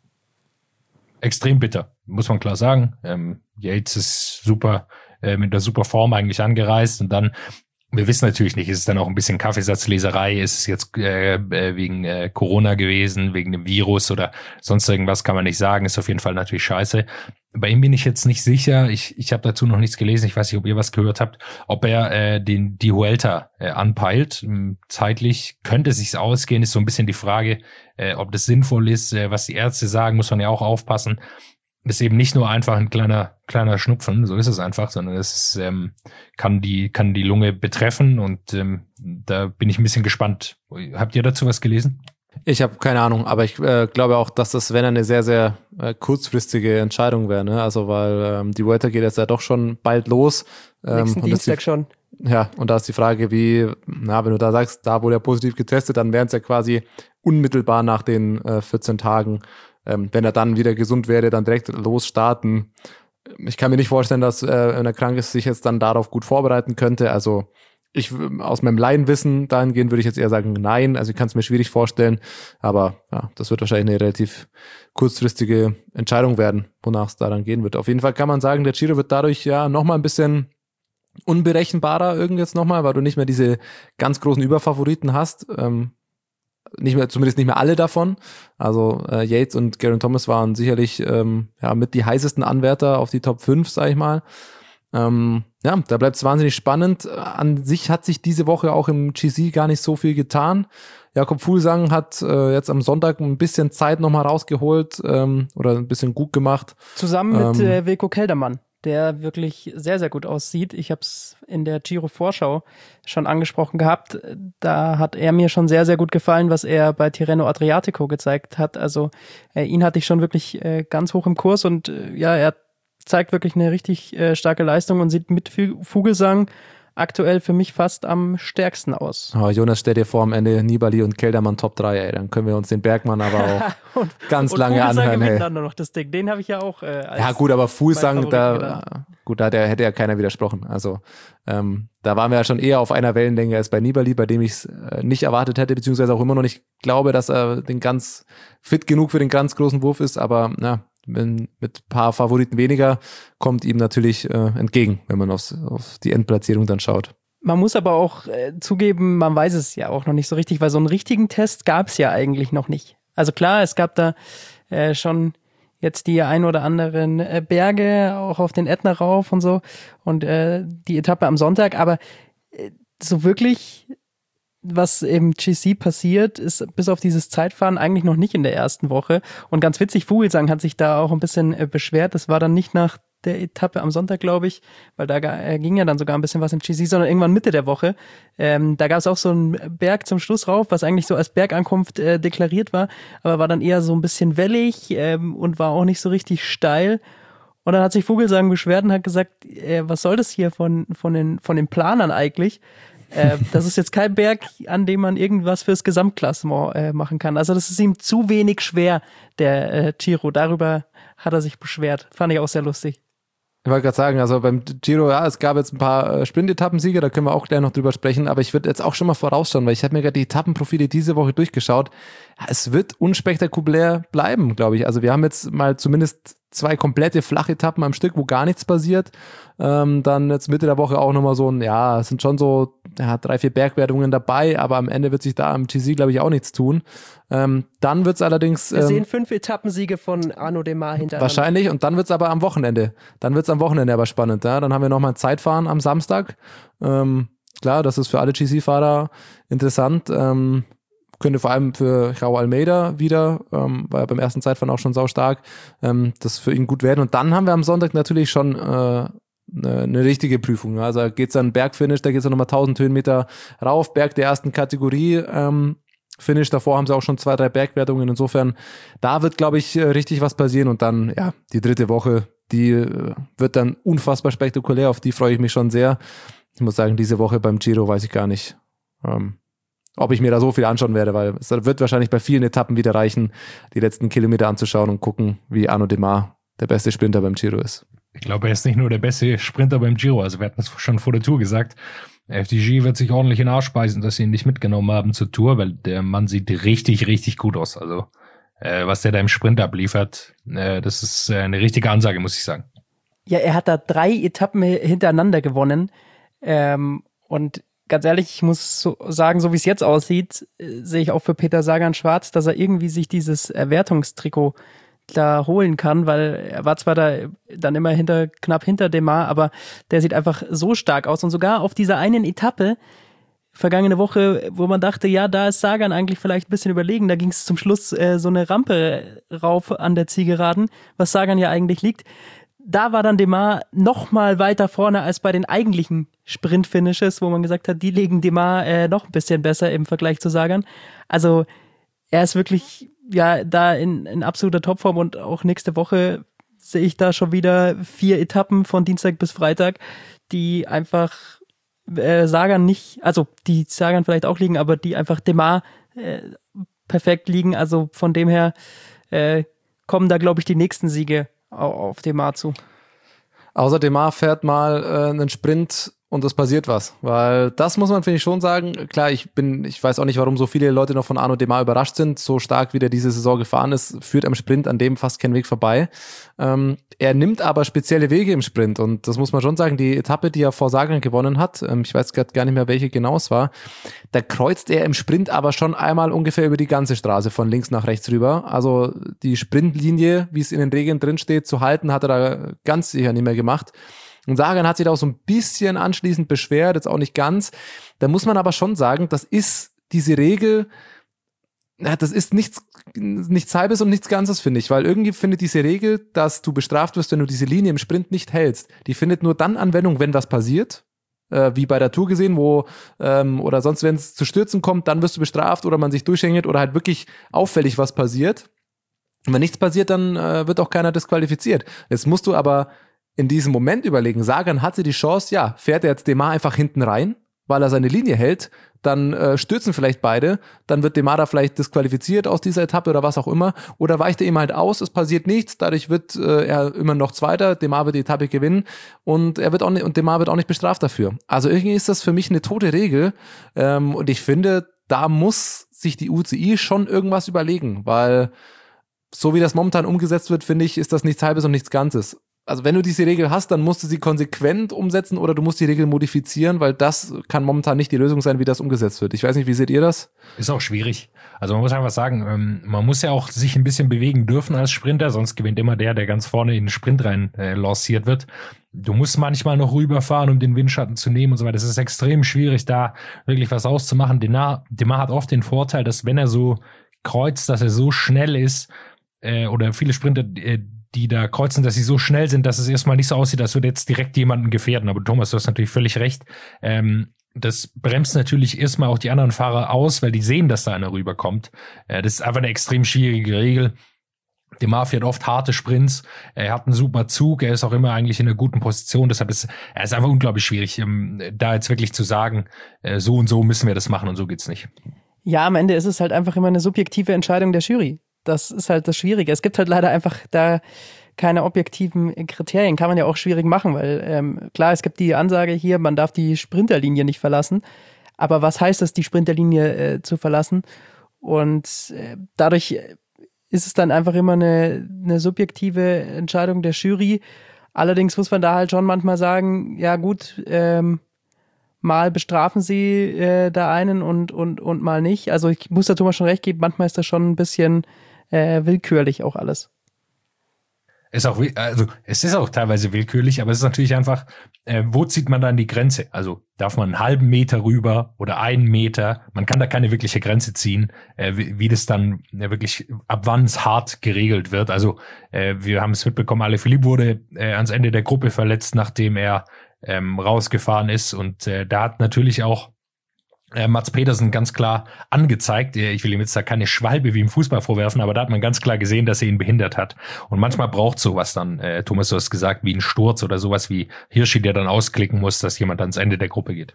Extrem bitter, muss man klar sagen. Ähm, Yates ist super, äh, mit einer super Form eigentlich angereist und dann Wir wissen natürlich nicht, ist es dann auch ein bisschen Kaffeesatzleserei, ist es jetzt äh, wegen äh, Corona gewesen, wegen dem Virus oder sonst irgendwas, kann man nicht sagen, ist auf jeden Fall natürlich scheiße. Bei ihm bin ich jetzt nicht sicher, ich ich habe dazu noch nichts gelesen, ich weiß nicht, ob ihr was gehört habt, ob er äh, den die Vuelta äh, anpeilt. Zeitlich könnte es sich ausgehen, ist so ein bisschen die Frage, äh, ob das sinnvoll ist, äh, was die Ärzte sagen, muss man ja auch aufpassen. Das ist eben nicht nur einfach ein kleiner kleiner Schnupfen, so ist es einfach, sondern es ist, ähm, kann die kann die Lunge betreffen und ähm, da bin ich ein bisschen gespannt. Habt ihr dazu was gelesen? Ich habe keine Ahnung, aber ich äh, glaube auch, dass das, wenn eine sehr, sehr äh, kurzfristige Entscheidung wäre, ne? Also weil ähm, die Vuelta geht jetzt ja doch schon bald los. Ähm, Nächsten und Dienstag die, schon. Ja, und da ist die Frage, wie, na, wenn du da sagst, da wurde er positiv getestet, dann wären es ja quasi unmittelbar nach den äh, vierzehn Tagen, ähm, wenn er dann wieder gesund wäre, dann direkt losstarten. Ich kann mir nicht vorstellen, dass, äh, wenn er krank ist, sich jetzt dann darauf gut vorbereiten könnte. Also ich, aus meinem Laienwissen dahingehend würde ich jetzt eher sagen, nein. Also ich kann es mir schwierig vorstellen, aber ja, das wird wahrscheinlich eine relativ kurzfristige Entscheidung werden, wonach es da dann gehen wird. Auf jeden Fall kann man sagen, der Giro wird dadurch ja nochmal ein bisschen unberechenbarer irgend jetzt nochmal, weil du nicht mehr diese ganz großen Überfavoriten hast. Ähm, nicht mehr, zumindest nicht mehr alle davon. Also äh, Yates und Geraint Thomas waren sicherlich ähm, ja mit die heißesten Anwärter auf die Top fünf, sag ich mal. Ähm, ja, da bleibt es wahnsinnig spannend. An sich hat sich diese Woche auch im G C gar nicht so viel getan. Jakob Fuglsang hat äh, jetzt am Sonntag ein bisschen Zeit nochmal rausgeholt ähm, oder ein bisschen gut gemacht. Zusammen mit Ähm, äh, Wilco Kelderman, der wirklich sehr, sehr gut aussieht. Ich habe es in der Giro-Vorschau schon angesprochen gehabt. Da hat er mir schon sehr, sehr gut gefallen, was er bei Tirreno Adriatico gezeigt hat. Also äh, ihn hatte ich schon wirklich äh, ganz hoch im Kurs und äh, ja, er zeigt wirklich eine richtig äh, starke Leistung und sieht mit Fuglsang aktuell für mich fast am stärksten aus. Oh, Jonas, stell dir vor, am Ende Nibali und Kelderman Top drei, ey. Dann können wir uns den Bergmann aber auch und, ganz und lange Fuglsang anhören. Hey. miteinander noch das Ding. Den habe ich ja auch äh, als Ja gut, aber Fuglsang, mein Favorit da, genannt. gut, da hat ja, hätte ja keiner widersprochen. Also ähm, da waren wir ja schon eher auf einer Wellenlänge als bei Nibali, bei dem ich es äh, nicht erwartet hätte, beziehungsweise auch immer noch nicht glaube, dass er den ganz fit genug für den ganz großen Wurf ist, aber na, wenn, mit ein paar Favoriten weniger kommt ihm natürlich äh, entgegen, wenn man aufs, auf die Endplatzierung dann schaut. Man muss aber auch äh, zugeben, man weiß es ja auch noch nicht so richtig, weil so einen richtigen Test gab es ja eigentlich noch nicht. Also klar, es gab da äh, schon jetzt die ein oder anderen äh, Berge, auch auf den Ätna rauf und so und äh, die Etappe am Sonntag, aber äh, so wirklich, was im G C passiert, ist bis auf dieses Zeitfahren eigentlich noch nicht in der ersten Woche. Und ganz witzig, Fuglsang hat sich da auch ein bisschen äh, beschwert, das war dann nicht nach der Etappe am Sonntag, glaube ich, weil da äh, ging ja dann sogar ein bisschen was im G C, sondern irgendwann Mitte der Woche. Ähm, da gab es auch so einen Berg zum Schluss rauf, was eigentlich so als Bergankunft äh, deklariert war, aber war dann eher so ein bisschen wellig ähm, und war auch nicht so richtig steil. Und dann hat sich Fuglsang beschwert und hat gesagt, äh, was soll das hier von, von, den, von den Planern eigentlich? Äh, das ist jetzt kein Berg, an dem man irgendwas fürs Gesamtklassement äh, machen kann. Also das ist ihm zu wenig schwer, der äh, Giro. Darüber hat er sich beschwert. Fand ich auch sehr lustig. Ich wollte gerade sagen, also beim Giro, ja, es gab jetzt ein paar äh, Sprint-Etappensiege, da können wir auch gleich noch drüber sprechen, aber ich würde jetzt auch schon mal vorausschauen, weil ich habe mir gerade die Etappenprofile diese Woche durchgeschaut. Ja, es wird unspektakulär bleiben, glaube ich. Also wir haben jetzt mal zumindest zwei komplette Flachetappen am Stück, wo gar nichts passiert. Ähm, dann jetzt Mitte der Woche auch nochmal so ein, ja, es sind schon so ja, drei, vier Bergwertungen dabei, aber am Ende wird sich da am G C, glaube ich, auch nichts tun. Ähm, dann wird es allerdings... Wir ähm, sehen fünf Etappensiege von Arnaud Démare hintereinander. Wahrscheinlich, und dann wird es aber am Wochenende. Dann wird es am Wochenende aber spannend. Ja? Dann haben wir nochmal ein Zeitfahren am Samstag. Ähm, klar, das ist für alle G C-Fahrer interessant. Ähm, könnte vor allem für João Almeida wieder, ähm, war ja beim ersten Zeitfahren auch schon saustark, ähm, das für ihn gut werden. Und dann haben wir am Sonntag natürlich schon äh, eine, eine richtige Prüfung. Also da geht es dann Bergfinish, da geht es dann nochmal tausend Höhenmeter rauf, Berg der ersten Kategorie, ähm, Finish, davor haben sie auch schon zwei, drei Bergwertungen. Insofern, da wird, glaube ich, richtig was passieren. Und dann, ja, die dritte Woche, die äh, wird dann unfassbar spektakulär. Auf die freue ich mich schon sehr. Ich muss sagen, diese Woche beim Giro weiß ich gar nicht, ähm, ob ich mir da so viel anschauen werde, weil es wird wahrscheinlich bei vielen Etappen wieder reichen, die letzten Kilometer anzuschauen und gucken, wie Arnaud Démare der beste Sprinter beim Giro ist. Ich glaube, er ist nicht nur der beste Sprinter beim Giro. Also wir hatten das schon vor der Tour gesagt. F D G wird sich ordentlich in den Arsch beißen, dass sie ihn nicht mitgenommen haben zur Tour, weil der Mann sieht richtig, richtig gut aus. Also äh, was der da im Sprint abliefert, äh, das ist äh, eine richtige Ansage, muss ich sagen. Ja, er hat da drei Etappen hintereinander gewonnen ähm, und ganz ehrlich, ich muss so sagen, so wie es jetzt aussieht, äh, sehe ich auch für Peter Sagan schwarz, dass er irgendwie sich dieses Erwertungstrikot da holen kann, weil er war zwar da dann immer hinter, knapp hinter Demar, aber der sieht einfach so stark aus und sogar auf dieser einen Etappe vergangene Woche, wo man dachte, ja, da ist Sagan eigentlich vielleicht ein bisschen überlegen, da ging es zum Schluss äh, so eine Rampe rauf an der Zielgeraden, was Sagan ja eigentlich liegt. Da war dann Demar noch mal weiter vorne als bei den eigentlichen Sprint-Finishes, wo man gesagt hat, die legen Demar äh, noch ein bisschen besser im Vergleich zu Sagan. Also er ist wirklich ja da in, in absoluter Topform und auch nächste Woche sehe ich da schon wieder vier Etappen von Dienstag bis Freitag, die einfach äh, Sagan nicht, also die Sagan vielleicht auch liegen, aber die einfach Demar äh, perfekt liegen. Also von dem her äh, kommen da, glaube ich, die nächsten Siege auf Demar zu. Außer Demar fährt mal äh, einen Sprint und es passiert was, weil das muss man, finde ich, schon sagen. Klar, ich bin, ich weiß auch nicht, warum so viele Leute noch von Arnaud Demar überrascht sind. So stark, wie der diese Saison gefahren ist, führt am Sprint an dem fast kein Weg vorbei. Ähm, er nimmt aber spezielle Wege im Sprint und das muss man schon sagen. Die Etappe, die er vor Sagan gewonnen hat, ähm, ich weiß gerade gar nicht mehr, welche genau es war, da kreuzt er im Sprint aber schon einmal ungefähr über die ganze Straße von links nach rechts rüber. Also die Sprintlinie, wie es in den Regeln drin steht, zu halten, hat er da ganz sicher nicht mehr gemacht. Und Sagan hat sich da auch so ein bisschen anschließend beschwert, jetzt auch nicht ganz. Da muss man aber schon sagen, das ist diese Regel, das ist nichts, nichts Halbes und nichts Ganzes, finde ich. Weil irgendwie findet diese Regel, dass du bestraft wirst, wenn du diese Linie im Sprint nicht hältst, die findet nur dann Anwendung, wenn was passiert. Äh, wie bei der Tour gesehen, wo, ähm, oder sonst, wenn es zu Stürzen kommt, dann wirst du bestraft oder man sich durchhängelt oder halt wirklich auffällig was passiert. Und wenn nichts passiert, dann äh, wird auch keiner disqualifiziert. Jetzt musst du aber in diesem Moment überlegen, Sagan hatte die Chance, ja, fährt er jetzt Demar einfach hinten rein, weil er seine Linie hält, dann äh, stürzen vielleicht beide, dann wird Demar da vielleicht disqualifiziert aus dieser Etappe oder was auch immer, oder weicht er ihm halt aus, es passiert nichts, dadurch wird äh, er immer noch Zweiter, Demar wird die Etappe gewinnen und er wird auch nicht, und Demar wird auch nicht bestraft dafür. Also irgendwie ist das für mich eine tote Regel ähm, und ich finde, da muss sich die U C I schon irgendwas überlegen, weil so wie das momentan umgesetzt wird, finde ich, ist das nichts Halbes und nichts Ganzes. Also wenn du diese Regel hast, dann musst du sie konsequent umsetzen oder du musst die Regel modifizieren, weil das kann momentan nicht die Lösung sein, wie das umgesetzt wird. Ich weiß nicht, wie seht ihr das? Ist auch schwierig. Also man muss einfach sagen, ähm, man muss ja auch sich ein bisschen bewegen dürfen als Sprinter, sonst gewinnt immer der, der ganz vorne in den Sprint rein äh, lanciert wird. Du musst manchmal noch rüberfahren, um den Windschatten zu nehmen und so weiter. Es ist extrem schwierig, da wirklich was auszumachen. Demar, Demar hat oft den Vorteil, dass wenn er so kreuzt, dass er so schnell ist, äh, oder viele Sprinter, äh, die da kreuzen, dass sie so schnell sind, dass es erstmal nicht so aussieht, als würde jetzt direkt jemanden gefährden. Aber Thomas, du hast natürlich völlig recht. Ähm, das bremst natürlich erstmal auch die anderen Fahrer aus, weil die sehen, dass da einer rüberkommt. Äh, das ist einfach eine extrem schwierige Regel. Demar fährt oft harte Sprints. Er hat einen super Zug. Er ist auch immer eigentlich in einer guten Position. Deshalb ist er ist einfach unglaublich schwierig, ähm, da jetzt wirklich zu sagen, äh, so und so müssen wir das machen und so geht's nicht. Ja, am Ende ist es halt einfach immer eine subjektive Entscheidung der Jury. Das ist halt das Schwierige. Es gibt halt leider einfach da keine objektiven Kriterien. Kann man ja auch schwierig machen, weil ähm, klar, es gibt die Ansage hier, man darf die Sprinterlinie nicht verlassen. Aber was heißt es, die Sprinterlinie äh, zu verlassen? Und äh, dadurch ist es dann einfach immer eine, eine subjektive Entscheidung der Jury. Allerdings muss man da halt schon manchmal sagen, ja gut, ähm, mal bestrafen sie äh, da einen und, und, und mal nicht. Also ich muss da Thomas schon recht geben, manchmal ist das schon ein bisschen äh, willkürlich auch alles. Ist auch, also es ist auch teilweise willkürlich, aber es ist natürlich einfach, äh, wo zieht man dann die Grenze? Also darf man einen halben Meter rüber oder einen Meter? Man kann da keine wirkliche Grenze ziehen, äh, wie, wie das dann äh, wirklich, ab wann es hart geregelt wird. Also äh, wir haben es mitbekommen, Alaphilippe wurde äh, ans Ende der Gruppe verletzt, nachdem er ähm, rausgefahren ist und äh, da hat natürlich auch Äh, Mats Pedersen ganz klar angezeigt. Ich will ihm jetzt da keine Schwalbe wie im Fußball vorwerfen, aber da hat man ganz klar gesehen, dass er ihn behindert hat. Und manchmal braucht sowas dann, äh, Thomas, du hast gesagt, wie ein Sturz oder sowas wie Hirschi, der dann ausklicken muss, dass jemand ans Ende der Gruppe geht.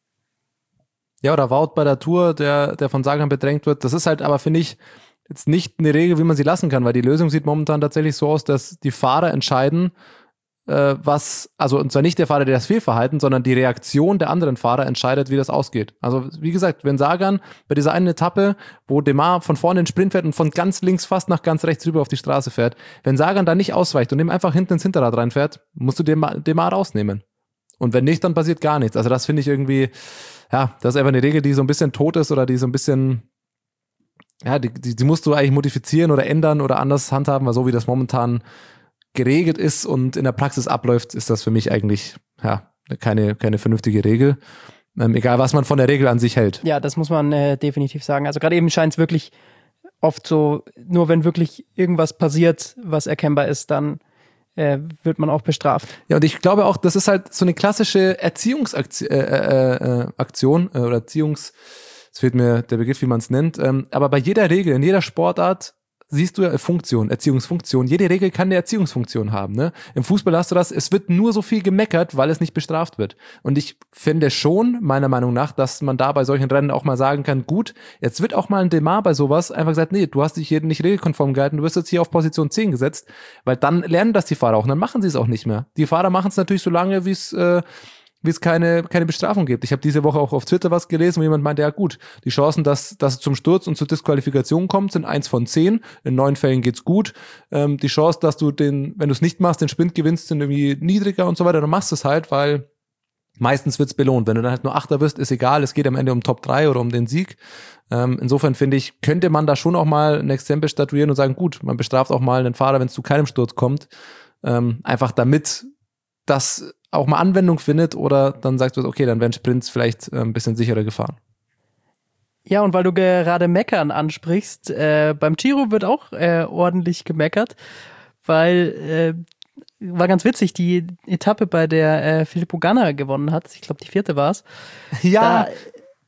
Ja, oder Wout bei der Tour, der, der von Sagan bedrängt wird. Das ist halt aber, finde ich, jetzt nicht eine Regel, wie man sie lassen kann, weil die Lösung sieht momentan tatsächlich so aus, dass die Fahrer entscheiden, was, also und zwar nicht der Fahrer, der das Fehlverhalten, sondern die Reaktion der anderen Fahrer entscheidet, wie das ausgeht. Also wie gesagt, wenn Sagan bei dieser einen Etappe, wo Demar von vorne in den Sprint fährt und von ganz links fast nach ganz rechts rüber auf die Straße fährt, wenn Sagan da nicht ausweicht und ihm einfach hinten ins Hinterrad reinfährt, musst du Demar, Demar rausnehmen. Und wenn nicht, dann passiert gar nichts. Also das finde ich irgendwie, ja, das ist einfach eine Regel, die so ein bisschen tot ist oder die so ein bisschen, ja, die, die, die musst du eigentlich modifizieren oder ändern oder anders handhaben, weil so wie das momentan geregelt ist und in der Praxis abläuft, ist das für mich eigentlich, ja, keine, keine vernünftige Regel. Ähm, egal, was man von der Regel an sich hält. Ja, das muss man äh, definitiv sagen. Also gerade eben scheint es wirklich oft so, nur wenn wirklich irgendwas passiert, was erkennbar ist, dann äh, wird man auch bestraft. Ja, und ich glaube auch, das ist halt so eine klassische Erziehungsaktion äh, äh, äh, Aktion, äh, oder Erziehungs, es fehlt mir der Begriff, wie man es nennt, ähm, aber bei jeder Regel, in jeder Sportart siehst du ja Funktion, Erziehungsfunktion. Jede Regel kann eine Erziehungsfunktion haben. Ne? Im Fußball hast du das, es wird nur so viel gemeckert, weil es nicht bestraft wird. Und ich finde schon, meiner Meinung nach, dass man da bei solchen Rennen auch mal sagen kann, gut, jetzt wird auch mal ein Demar bei sowas einfach gesagt, nee, du hast dich hier nicht regelkonform gehalten, du wirst jetzt hier auf Position zehn gesetzt, weil dann lernen das die Fahrer auch und dann machen sie es auch nicht mehr. Die Fahrer machen es natürlich so lange, wie es äh, wie es keine, keine Bestrafung gibt. Ich habe diese Woche auch auf Twitter was gelesen, wo jemand meinte, ja gut, die Chancen, dass, dass es zum Sturz und zur Disqualifikation kommt, sind eins von zehn. In neun Fällen geht's gut. Ähm, die Chance, dass du den, wenn du es nicht machst, den Sprint gewinnst, sind irgendwie niedriger und so weiter. Du machst es halt, weil meistens wird's belohnt. Wenn du dann halt nur Achter wirst, ist egal. Es geht am Ende um Top drei oder um den Sieg. Ähm, insofern finde ich, könnte man da schon auch mal ein Exempel statuieren und sagen, gut, man bestraft auch mal einen Fahrer, wenn es zu keinem Sturz kommt. Ähm, einfach damit das auch mal Anwendung findet oder dann sagst du, okay, dann werden Sprints vielleicht äh, ein bisschen sicherer gefahren. Ja, und weil du gerade Meckern ansprichst, äh, beim Giro wird auch äh, ordentlich gemeckert, weil äh, war ganz witzig, die Etappe, bei der äh, Filippo Ganna gewonnen hat, ich glaube die vierte war es, ja, da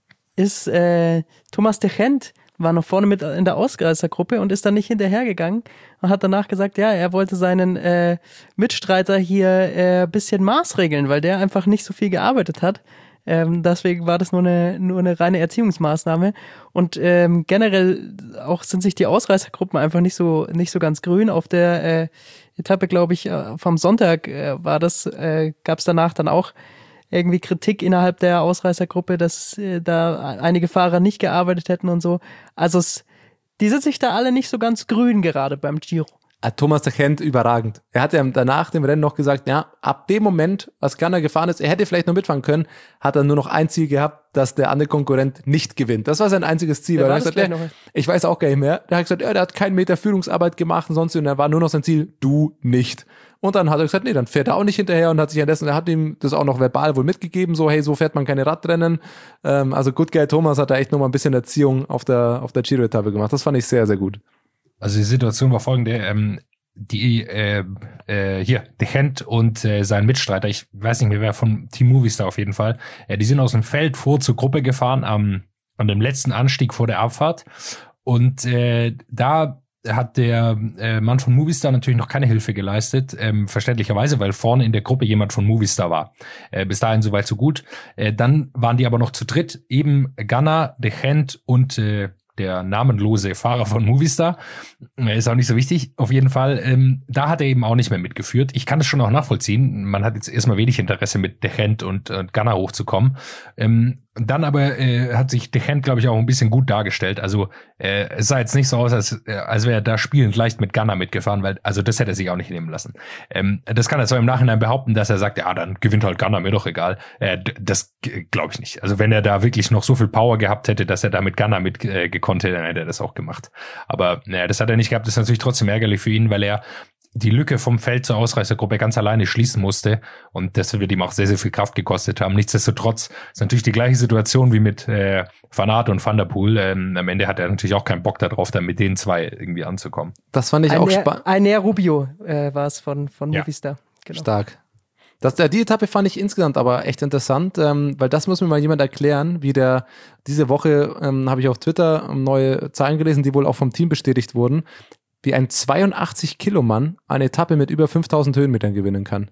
ist äh, Thomas de Gendt war noch vorne mit in der Ausreißergruppe und ist dann nicht hinterhergegangen und hat danach gesagt, ja, er wollte seinen äh, Mitstreiter hier ein äh, bisschen maßregeln, weil der einfach nicht so viel gearbeitet hat. Ähm, deswegen war das nur eine, nur eine reine Erziehungsmaßnahme. Und ähm, generell auch sind sich die Ausreißergruppen einfach nicht so, nicht so ganz grün. Auf der äh, Etappe, glaube ich, äh, vom Sonntag äh, war das, äh, gab es danach dann auch irgendwie Kritik innerhalb der Ausreißergruppe, dass äh, da einige Fahrer nicht gearbeitet hätten und so. Also es, die sind sich da alle nicht so ganz grün gerade beim Giro. Thomas de Gendt überragend. Er hat ja danach dem Rennen noch gesagt, ja, ab dem Moment, als Ganna gefahren ist, er hätte vielleicht noch mitfahren können, hat er nur noch ein Ziel gehabt, dass der andere Konkurrent nicht gewinnt. Das war sein einziges Ziel. Weil er hat gesagt, ja, ich weiß auch gar nicht mehr. Der hat gesagt, ja, der hat keinen Meter Führungsarbeit gemacht und sonst, und er war nur noch sein Ziel, du nicht. Und dann hat er gesagt, nee, dann fährt er auch nicht hinterher und hat sich andessen, er hat ihm das auch noch verbal wohl mitgegeben, so, hey, so fährt man keine Radrennen. Ähm, also Good Guy Thomas hat da echt noch mal ein bisschen Erziehung auf der, auf der Giro-Etappe gemacht. Das fand ich sehr, sehr gut. Also die Situation war folgende, ähm, die, äh, äh, hier, de Gendt und äh, sein Mitstreiter, ich weiß nicht mehr, wer von Team Movistar auf jeden Fall, äh, die sind aus dem Feld vor zur Gruppe gefahren, am, an dem letzten Anstieg vor der Abfahrt und äh, da hat der äh, Mann von Movistar natürlich noch keine Hilfe geleistet, ähm, verständlicherweise, weil vorne in der Gruppe jemand von Movistar war. Äh, bis dahin soweit so gut. Äh, dann waren die aber noch zu dritt, eben Ganna, de Gendt und äh, der namenlose Fahrer von Movistar. Ist auch nicht so wichtig. Auf jeden Fall, ähm, da hat er eben auch nicht mehr mitgeführt. Ich kann es schon auch nachvollziehen. Man hat jetzt erstmal wenig Interesse, mit de Gendt und, und Ganna hochzukommen. Ähm, dann aber äh, hat sich de Gendt, glaube ich, auch ein bisschen gut dargestellt. Also äh, es sah jetzt nicht so aus, als, äh, als wäre er da spielend leicht mit Ganna mitgefahren, weil also das hätte er sich auch nicht nehmen lassen. Ähm, das kann er zwar im Nachhinein behaupten, dass er sagt, ja, dann gewinnt halt Ganna, mir doch egal. Äh, das glaube ich nicht. Also wenn er da wirklich noch so viel Power gehabt hätte, dass er da mit Ganna mit äh, gekonnt hätte, dann hätte er das auch gemacht. Aber naja, das hat er nicht gehabt. Das ist natürlich trotzdem ärgerlich für ihn, weil er die Lücke vom Feld zur Ausreißergruppe ganz alleine schließen musste und das wird ihm auch sehr, sehr viel Kraft gekostet haben. Nichtsdestotrotz ist natürlich die gleiche Situation wie mit äh, Van Aert und Van der Poel. Ähm, am Ende hat er natürlich auch keinen Bock darauf, dann mit den zwei irgendwie anzukommen. Das fand ich ein auch spannend. Ainer Rubio äh, war es von, von ja. Movistar. Genau. Stark. Das, die Etappe fand ich insgesamt aber echt interessant, ähm, weil das muss mir mal jemand erklären, wie der, diese Woche ähm, habe ich auf Twitter neue Zahlen gelesen, die wohl auch vom Team bestätigt wurden, wie ein zweiundachtzig Kilo Mann eine Etappe mit über fünftausend Höhenmetern gewinnen kann.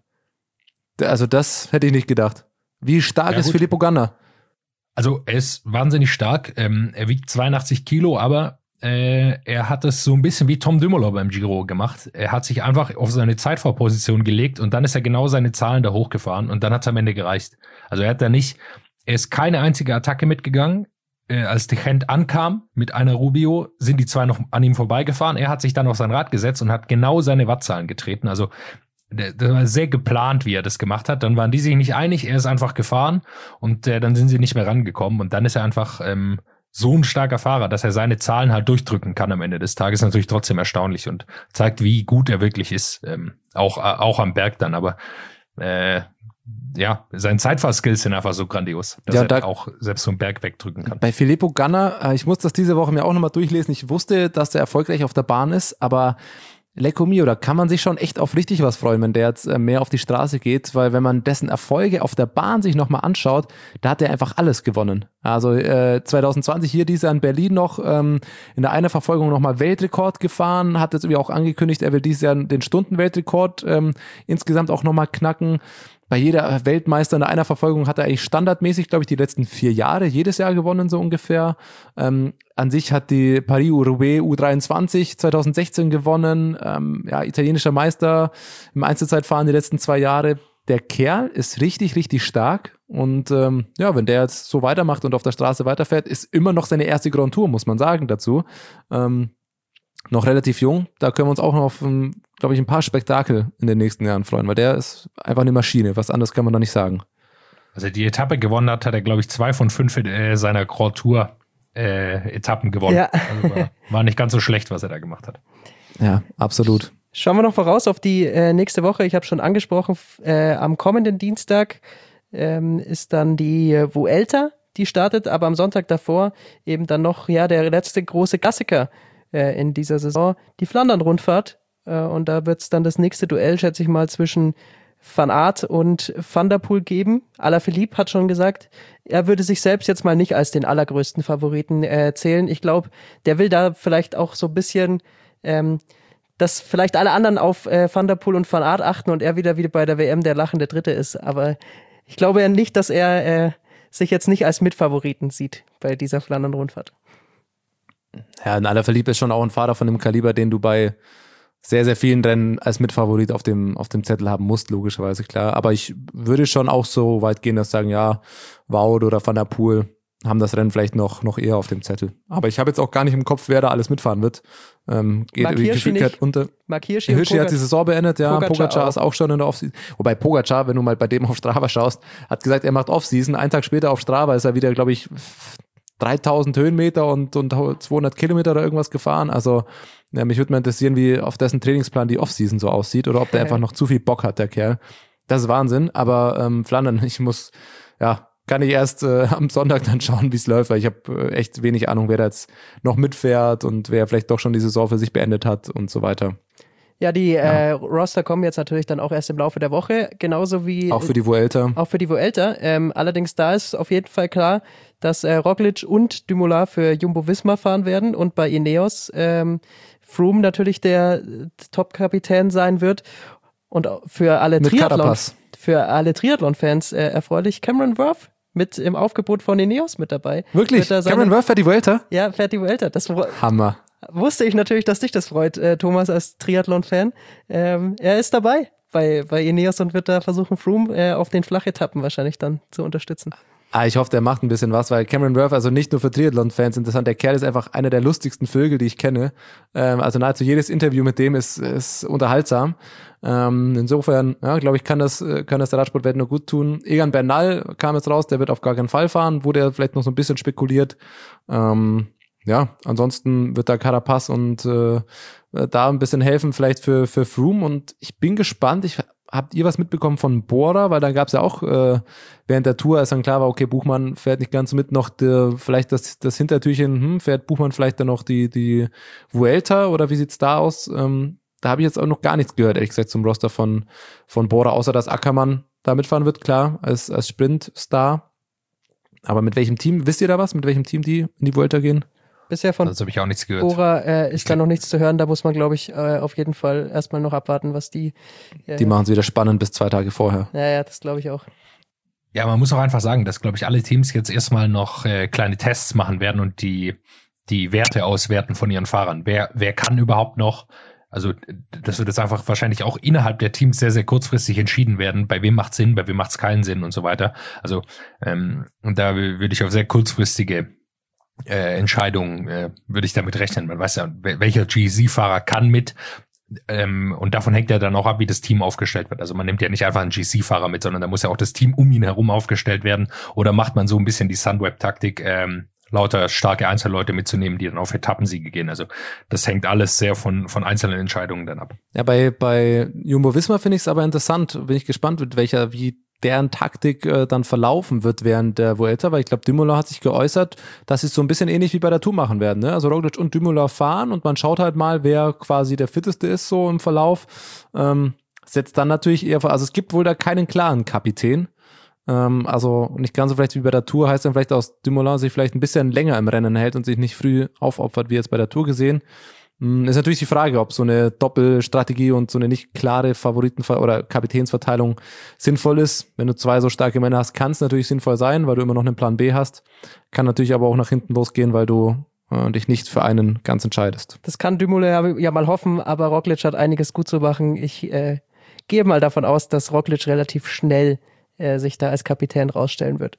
Also das hätte ich nicht gedacht. Wie stark ja, ist Filippo Ganna? Also er ist wahnsinnig stark. Ähm, er wiegt zweiundachtzig Kilo, aber äh, er hat es so ein bisschen wie Tom Dumoulin beim Giro gemacht. Er hat sich einfach auf seine Zeitfahrposition gelegt und dann ist er genau seine Zahlen da hochgefahren und dann hat es am Ende gereicht. Also er hat da nicht, er ist keine einzige Attacke mitgegangen. Äh, als de Gendt ankam mit einer Rubio, sind die zwei noch an ihm vorbeigefahren. Er hat sich dann auf sein Rad gesetzt und hat genau seine Wattzahlen getreten. Also das war sehr geplant, wie er das gemacht hat. Dann waren die sich nicht einig, er ist einfach gefahren und äh, dann sind sie nicht mehr rangekommen. Und dann ist er einfach ähm, so ein starker Fahrer, dass er seine Zahlen halt durchdrücken kann am Ende des Tages. Natürlich trotzdem erstaunlich und zeigt, wie gut er wirklich ist, ähm, auch, äh, auch am Berg dann. Aber äh, ja, seine Zeitfahrskills sind einfach so grandios, dass ja, er da auch selbst so einen Berg wegdrücken kann. Bei Filippo Ganna, ich muss das diese Woche mir auch nochmal durchlesen, ich wusste, dass er erfolgreich auf der Bahn ist, aber Lecco mio, da kann man sich schon echt auf richtig was freuen, wenn der jetzt mehr auf die Straße geht, weil wenn man dessen Erfolge auf der Bahn sich nochmal anschaut, da hat er einfach alles gewonnen. Also äh, zwanzig zwanzig hier dieses Jahr in Berlin noch ähm, in der Einerverfolgung nochmal Weltrekord gefahren, hat jetzt irgendwie auch angekündigt, er will dieses Jahr den Stundenweltrekord ähm, insgesamt auch nochmal knacken. Bei jeder Weltmeister in der Einerverfolgung hat er eigentlich standardmäßig, glaube ich, die letzten vier Jahre jedes Jahr gewonnen, so ungefähr. Ähm, an sich hat die Paris-Roubaix U dreiundzwanzig zwanzig sechzehn gewonnen, ähm, ja, italienischer Meister im Einzelzeitfahren die letzten zwei Jahre. Der Kerl ist richtig, richtig stark und ähm, ja, wenn der jetzt so weitermacht und auf der Straße weiterfährt, ist immer noch seine erste Grand Tour, muss man sagen dazu. Ähm, noch relativ jung, da können wir uns auch noch auf, glaube ich, ein paar Spektakel in den nächsten Jahren freuen, weil der ist einfach eine Maschine, was anderes kann man da nicht sagen. Also die Etappe gewonnen hat, hat er, glaube ich, zwei von fünf äh, seiner Grand Tour äh, Etappen gewonnen. Ja. Also war, war nicht ganz so schlecht, was er da gemacht hat. Ja, absolut. Schauen wir noch voraus auf die äh, nächste Woche. Ich habe schon angesprochen, äh, am kommenden Dienstag ähm, ist dann die äh, Vuelta, die startet, aber am Sonntag davor eben dann noch ja der letzte große Klassiker äh, in dieser Saison, die Flandern-Rundfahrt. Äh, und da wird es dann das nächste Duell, schätze ich mal, zwischen Van Aert und Van der Poel geben. Alaphilippe hat schon gesagt, er würde sich selbst jetzt mal nicht als den allergrößten Favoriten äh, zählen. Ich glaube, der will da vielleicht auch so ein bisschen, ähm, dass vielleicht alle anderen auf äh, Van der Poel und Van Aert achten und er wieder wieder bei der W M der lachende Dritte ist. Aber ich glaube ja nicht, dass er äh, sich jetzt nicht als Mitfavoriten sieht bei dieser Flandern-Rundfahrt. Ja, ein Alaphilippe ist schon auch ein Fahrer von dem Kaliber, den du bei sehr, sehr vielen Rennen als Mitfavorit auf dem, auf dem Zettel haben musst, logischerweise, klar. Aber ich würde schon auch so weit gehen, dass sagen, ja, Wout oder Van der Poel haben das Rennen vielleicht noch, noch eher auf dem Zettel. Aber ich habe jetzt auch gar nicht im Kopf, wer da alles mitfahren wird. Ähm, geht Mark Hirschi nicht. Unter. Mark Hirschi, Hirschi hat die Saison beendet, ja. Pogacar, Pogacar auch. ist auch schon in der Offseason. Wobei Pogacar, wenn du mal bei dem auf Strava schaust, hat gesagt, er macht Offseason. Einen Tag später auf Strava ist er wieder, glaube ich, dreitausend Höhenmeter und, und zweihundert Kilometer oder irgendwas gefahren. Also ja, mich würde mal interessieren, wie auf dessen Trainingsplan die Offseason so aussieht oder ob der einfach noch zu viel Bock hat, der Kerl. Das ist Wahnsinn. Aber ähm, Flandern, ich muss, ja, kann ich erst äh, am Sonntag dann schauen, wie es läuft, weil ich habe äh, echt wenig Ahnung, wer da jetzt noch mitfährt und wer vielleicht doch schon die Saison für sich beendet hat und so weiter. Ja, die Ja. Äh, Roster kommen jetzt natürlich dann auch erst im Laufe der Woche, genauso wie Auch für die Vuelta. auch für die Vuelta. Ähm, allerdings da ist auf jeden Fall klar, dass äh, Roglic und Dumoulin für Jumbo-Visma fahren werden und bei Ineos ähm, Froome natürlich der äh, Top-Kapitän sein wird und auch für alle Mit Triathlon Carapaz. für alle Triathlon-Fans äh, erfreulich Cameron Worth mit im Aufgebot von Ineos mit dabei. Wirklich? Wird er seine- Cameron Worth fährt die Vuelta? Ja, fährt die Vuelta. Das wo- Hammer. wusste ich natürlich, dass dich das freut, äh, Thomas, als Triathlon-Fan. Ähm, er ist dabei bei, bei Ineos und wird da versuchen, Froome äh, auf den Flachetappen wahrscheinlich dann zu unterstützen. Ah, ich hoffe, der macht ein bisschen was, weil Cameron Worth, also nicht nur für Triathlon-Fans interessant, der Kerl ist einfach einer der lustigsten Vögel, die ich kenne. Ähm, also nahezu jedes Interview mit dem ist, ist unterhaltsam. Ähm, insofern, ja, glaube ich, kann das, äh, kann das der Radsportwelt nur gut tun. Egan Bernal kam jetzt raus, der wird auf gar keinen Fall fahren, wurde ja vielleicht noch so ein bisschen spekuliert. Ähm, ja, ansonsten wird da Carapaz und äh, da ein bisschen helfen, vielleicht für, für Froome. Und ich bin gespannt, ich habt ihr was mitbekommen von Bora? Weil dann gab es ja auch äh, während der Tour, als dann klar war, okay, Buchmann fährt nicht ganz mit, noch die, vielleicht das, das Hintertürchen, hm, fährt Buchmann vielleicht dann noch die, die Vuelta oder wie sieht's da aus? Ähm, da habe ich jetzt auch noch gar nichts gehört, ehrlich gesagt, zum Roster von, von Bora, außer dass Ackermann da mitfahren wird, klar, als, als Sprintstar. Aber mit welchem Team, wisst ihr da was, mit welchem Team die in die Vuelta gehen? Bisher von Das habe ich auch nichts gehört. Bora äh, ist da noch nichts zu hören. Da muss man, glaube ich, äh, auf jeden Fall erstmal noch abwarten, was die... Äh, Die machen es wieder spannend bis zwei Tage vorher. Ja, ja, das glaube ich auch. Ja, man muss auch einfach sagen, dass, glaube ich, alle Teams jetzt erstmal noch äh, kleine Tests machen werden und die die Werte auswerten von ihren Fahrern. Wer wer kann überhaupt noch, also das wird jetzt einfach wahrscheinlich auch innerhalb der Teams sehr, sehr kurzfristig entschieden werden, bei wem macht Sinn, bei wem macht es keinen Sinn und so weiter. Also ähm, und da würde ich auf sehr kurzfristige äh, Entscheidungen, äh, würde ich damit rechnen. Man weiß ja, welcher G C-Fahrer kann mit. Ähm, und davon hängt ja dann auch ab, wie das Team aufgestellt wird. Also man nimmt ja nicht einfach einen G C-Fahrer mit, sondern da muss ja auch das Team um ihn herum aufgestellt werden. Oder macht man so ein bisschen die Sunweb-Taktik, ähm, lauter starke Einzelleute mitzunehmen, die dann auf Etappensiege gehen. Also das hängt alles sehr von von einzelnen Entscheidungen dann ab. Ja, bei bei Jumbo-Visma finde ich es aber interessant. Bin ich gespannt, mit welcher, wie deren Taktik äh, dann verlaufen wird während der Vuelta, weil ich glaube, Dumoulin hat sich geäußert, dass sie es so ein bisschen ähnlich wie bei der Tour machen werden. Ne? Also Roglic und Dumoulin fahren und man schaut halt mal, wer quasi der fitteste ist so im Verlauf. Ähm, setzt dann natürlich eher vor, also es gibt wohl da keinen klaren Kapitän. Ähm, also nicht ganz so vielleicht wie bei der Tour, heißt dann vielleicht, dass Dumoulin sich vielleicht ein bisschen länger im Rennen hält und sich nicht früh aufopfert, wie jetzt bei der Tour gesehen. Ist natürlich die Frage, ob so eine Doppelstrategie und so eine nicht klare Favoriten- oder Kapitänsverteilung sinnvoll ist. Wenn du zwei so starke Männer hast, kann es natürlich sinnvoll sein, weil du immer noch einen Plan B hast. Kann natürlich aber auch nach hinten losgehen, weil du äh, dich nicht für einen ganz entscheidest. Das kann Dumoulin ja, ja mal hoffen, aber Roglic hat einiges gut zu machen. Ich äh, gehe mal davon aus, dass Roglic relativ schnell äh, sich da als Kapitän rausstellen wird.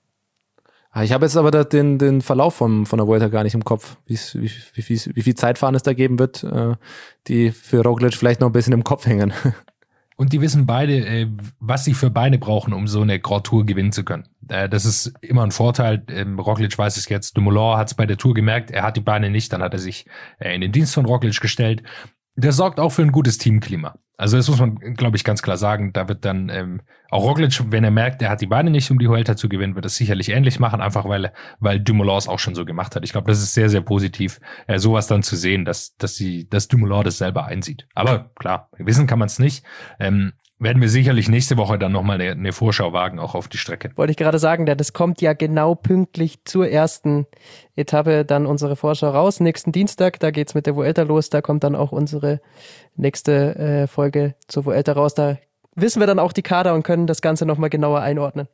Ich habe jetzt aber den, den Verlauf vom, von der Vuelta gar nicht im Kopf, wie, wie, wie, wie viel Zeitfahren es da geben wird, die für Roglic vielleicht noch ein bisschen im Kopf hängen. Und die wissen beide, was sie für Beine brauchen, um so eine Grand Tour gewinnen zu können. Das ist immer ein Vorteil. Roglic weiß es jetzt. Dumoulin hat es bei der Tour gemerkt, er hat die Beine nicht, dann hat er sich in den Dienst von Roglic gestellt. Das sorgt auch für ein gutes Teamklima. Also das muss man, glaube ich, ganz klar sagen. Da wird dann ähm, auch Roglic, wenn er merkt, er hat die Beine nicht, um die Vuelta zu gewinnen, wird es sicherlich ähnlich machen, einfach weil weil Dumoulin es auch schon so gemacht hat. Ich glaube, das ist sehr, sehr positiv, äh, sowas dann zu sehen, dass dass sie, dass Dumoulin das selber einsieht. Aber klar, wissen kann man es nicht. Ähm, werden wir sicherlich nächste Woche dann nochmal eine, eine Vorschau wagen, auch auf die Strecke. Wollte ich gerade sagen, denn das kommt ja genau pünktlich zur ersten Etappe dann unsere Vorschau raus. Nächsten Dienstag, da geht's mit der Vuelta los, da kommt dann auch unsere nächste äh, Folge zur Vuelta raus. Da wissen wir dann auch die Kader und können das Ganze nochmal genauer einordnen.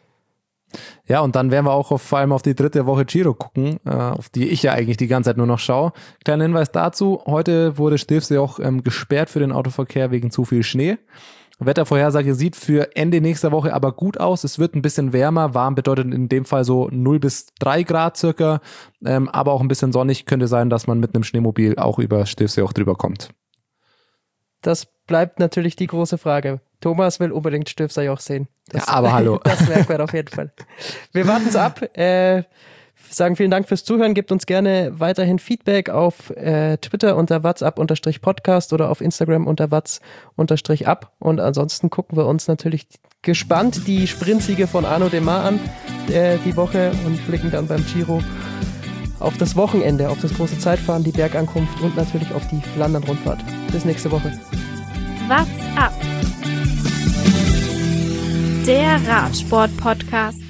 Ja, und dann werden wir auch auf, vor allem auf die dritte Woche Giro gucken, äh, auf die ich ja eigentlich die ganze Zeit nur noch schaue. Kleiner Hinweis dazu, heute wurde Stilfsee auch ähm, gesperrt für den Autoverkehr wegen zu viel Schnee. Wettervorhersage sieht für Ende nächster Woche aber gut aus. Es wird ein bisschen wärmer. Warm bedeutet in dem Fall so null bis drei Grad circa. Ähm, aber auch ein bisschen sonnig. Könnte sein, dass man mit einem Schneemobil auch über Stilfsee auch drüber kommt. Das bleibt natürlich die große Frage. Thomas will unbedingt Stilfsee auch sehen. Das, ja, aber hallo. Das merkt man auf jeden Fall. Wir warten es ab. Äh, sagen vielen Dank fürs Zuhören. Gebt uns gerne weiterhin Feedback auf äh, Twitter unter watsup-podcast oder auf Instagram unter watz-up. Und ansonsten gucken wir uns natürlich gespannt die Sprintsiege von Arnaud Démare an äh, die Woche und blicken dann beim Giro auf das Wochenende, auf das große Zeitfahren, die Bergankunft und natürlich auf die Flandern-Rundfahrt. Bis nächste Woche. What's up? Der Radsport-Podcast.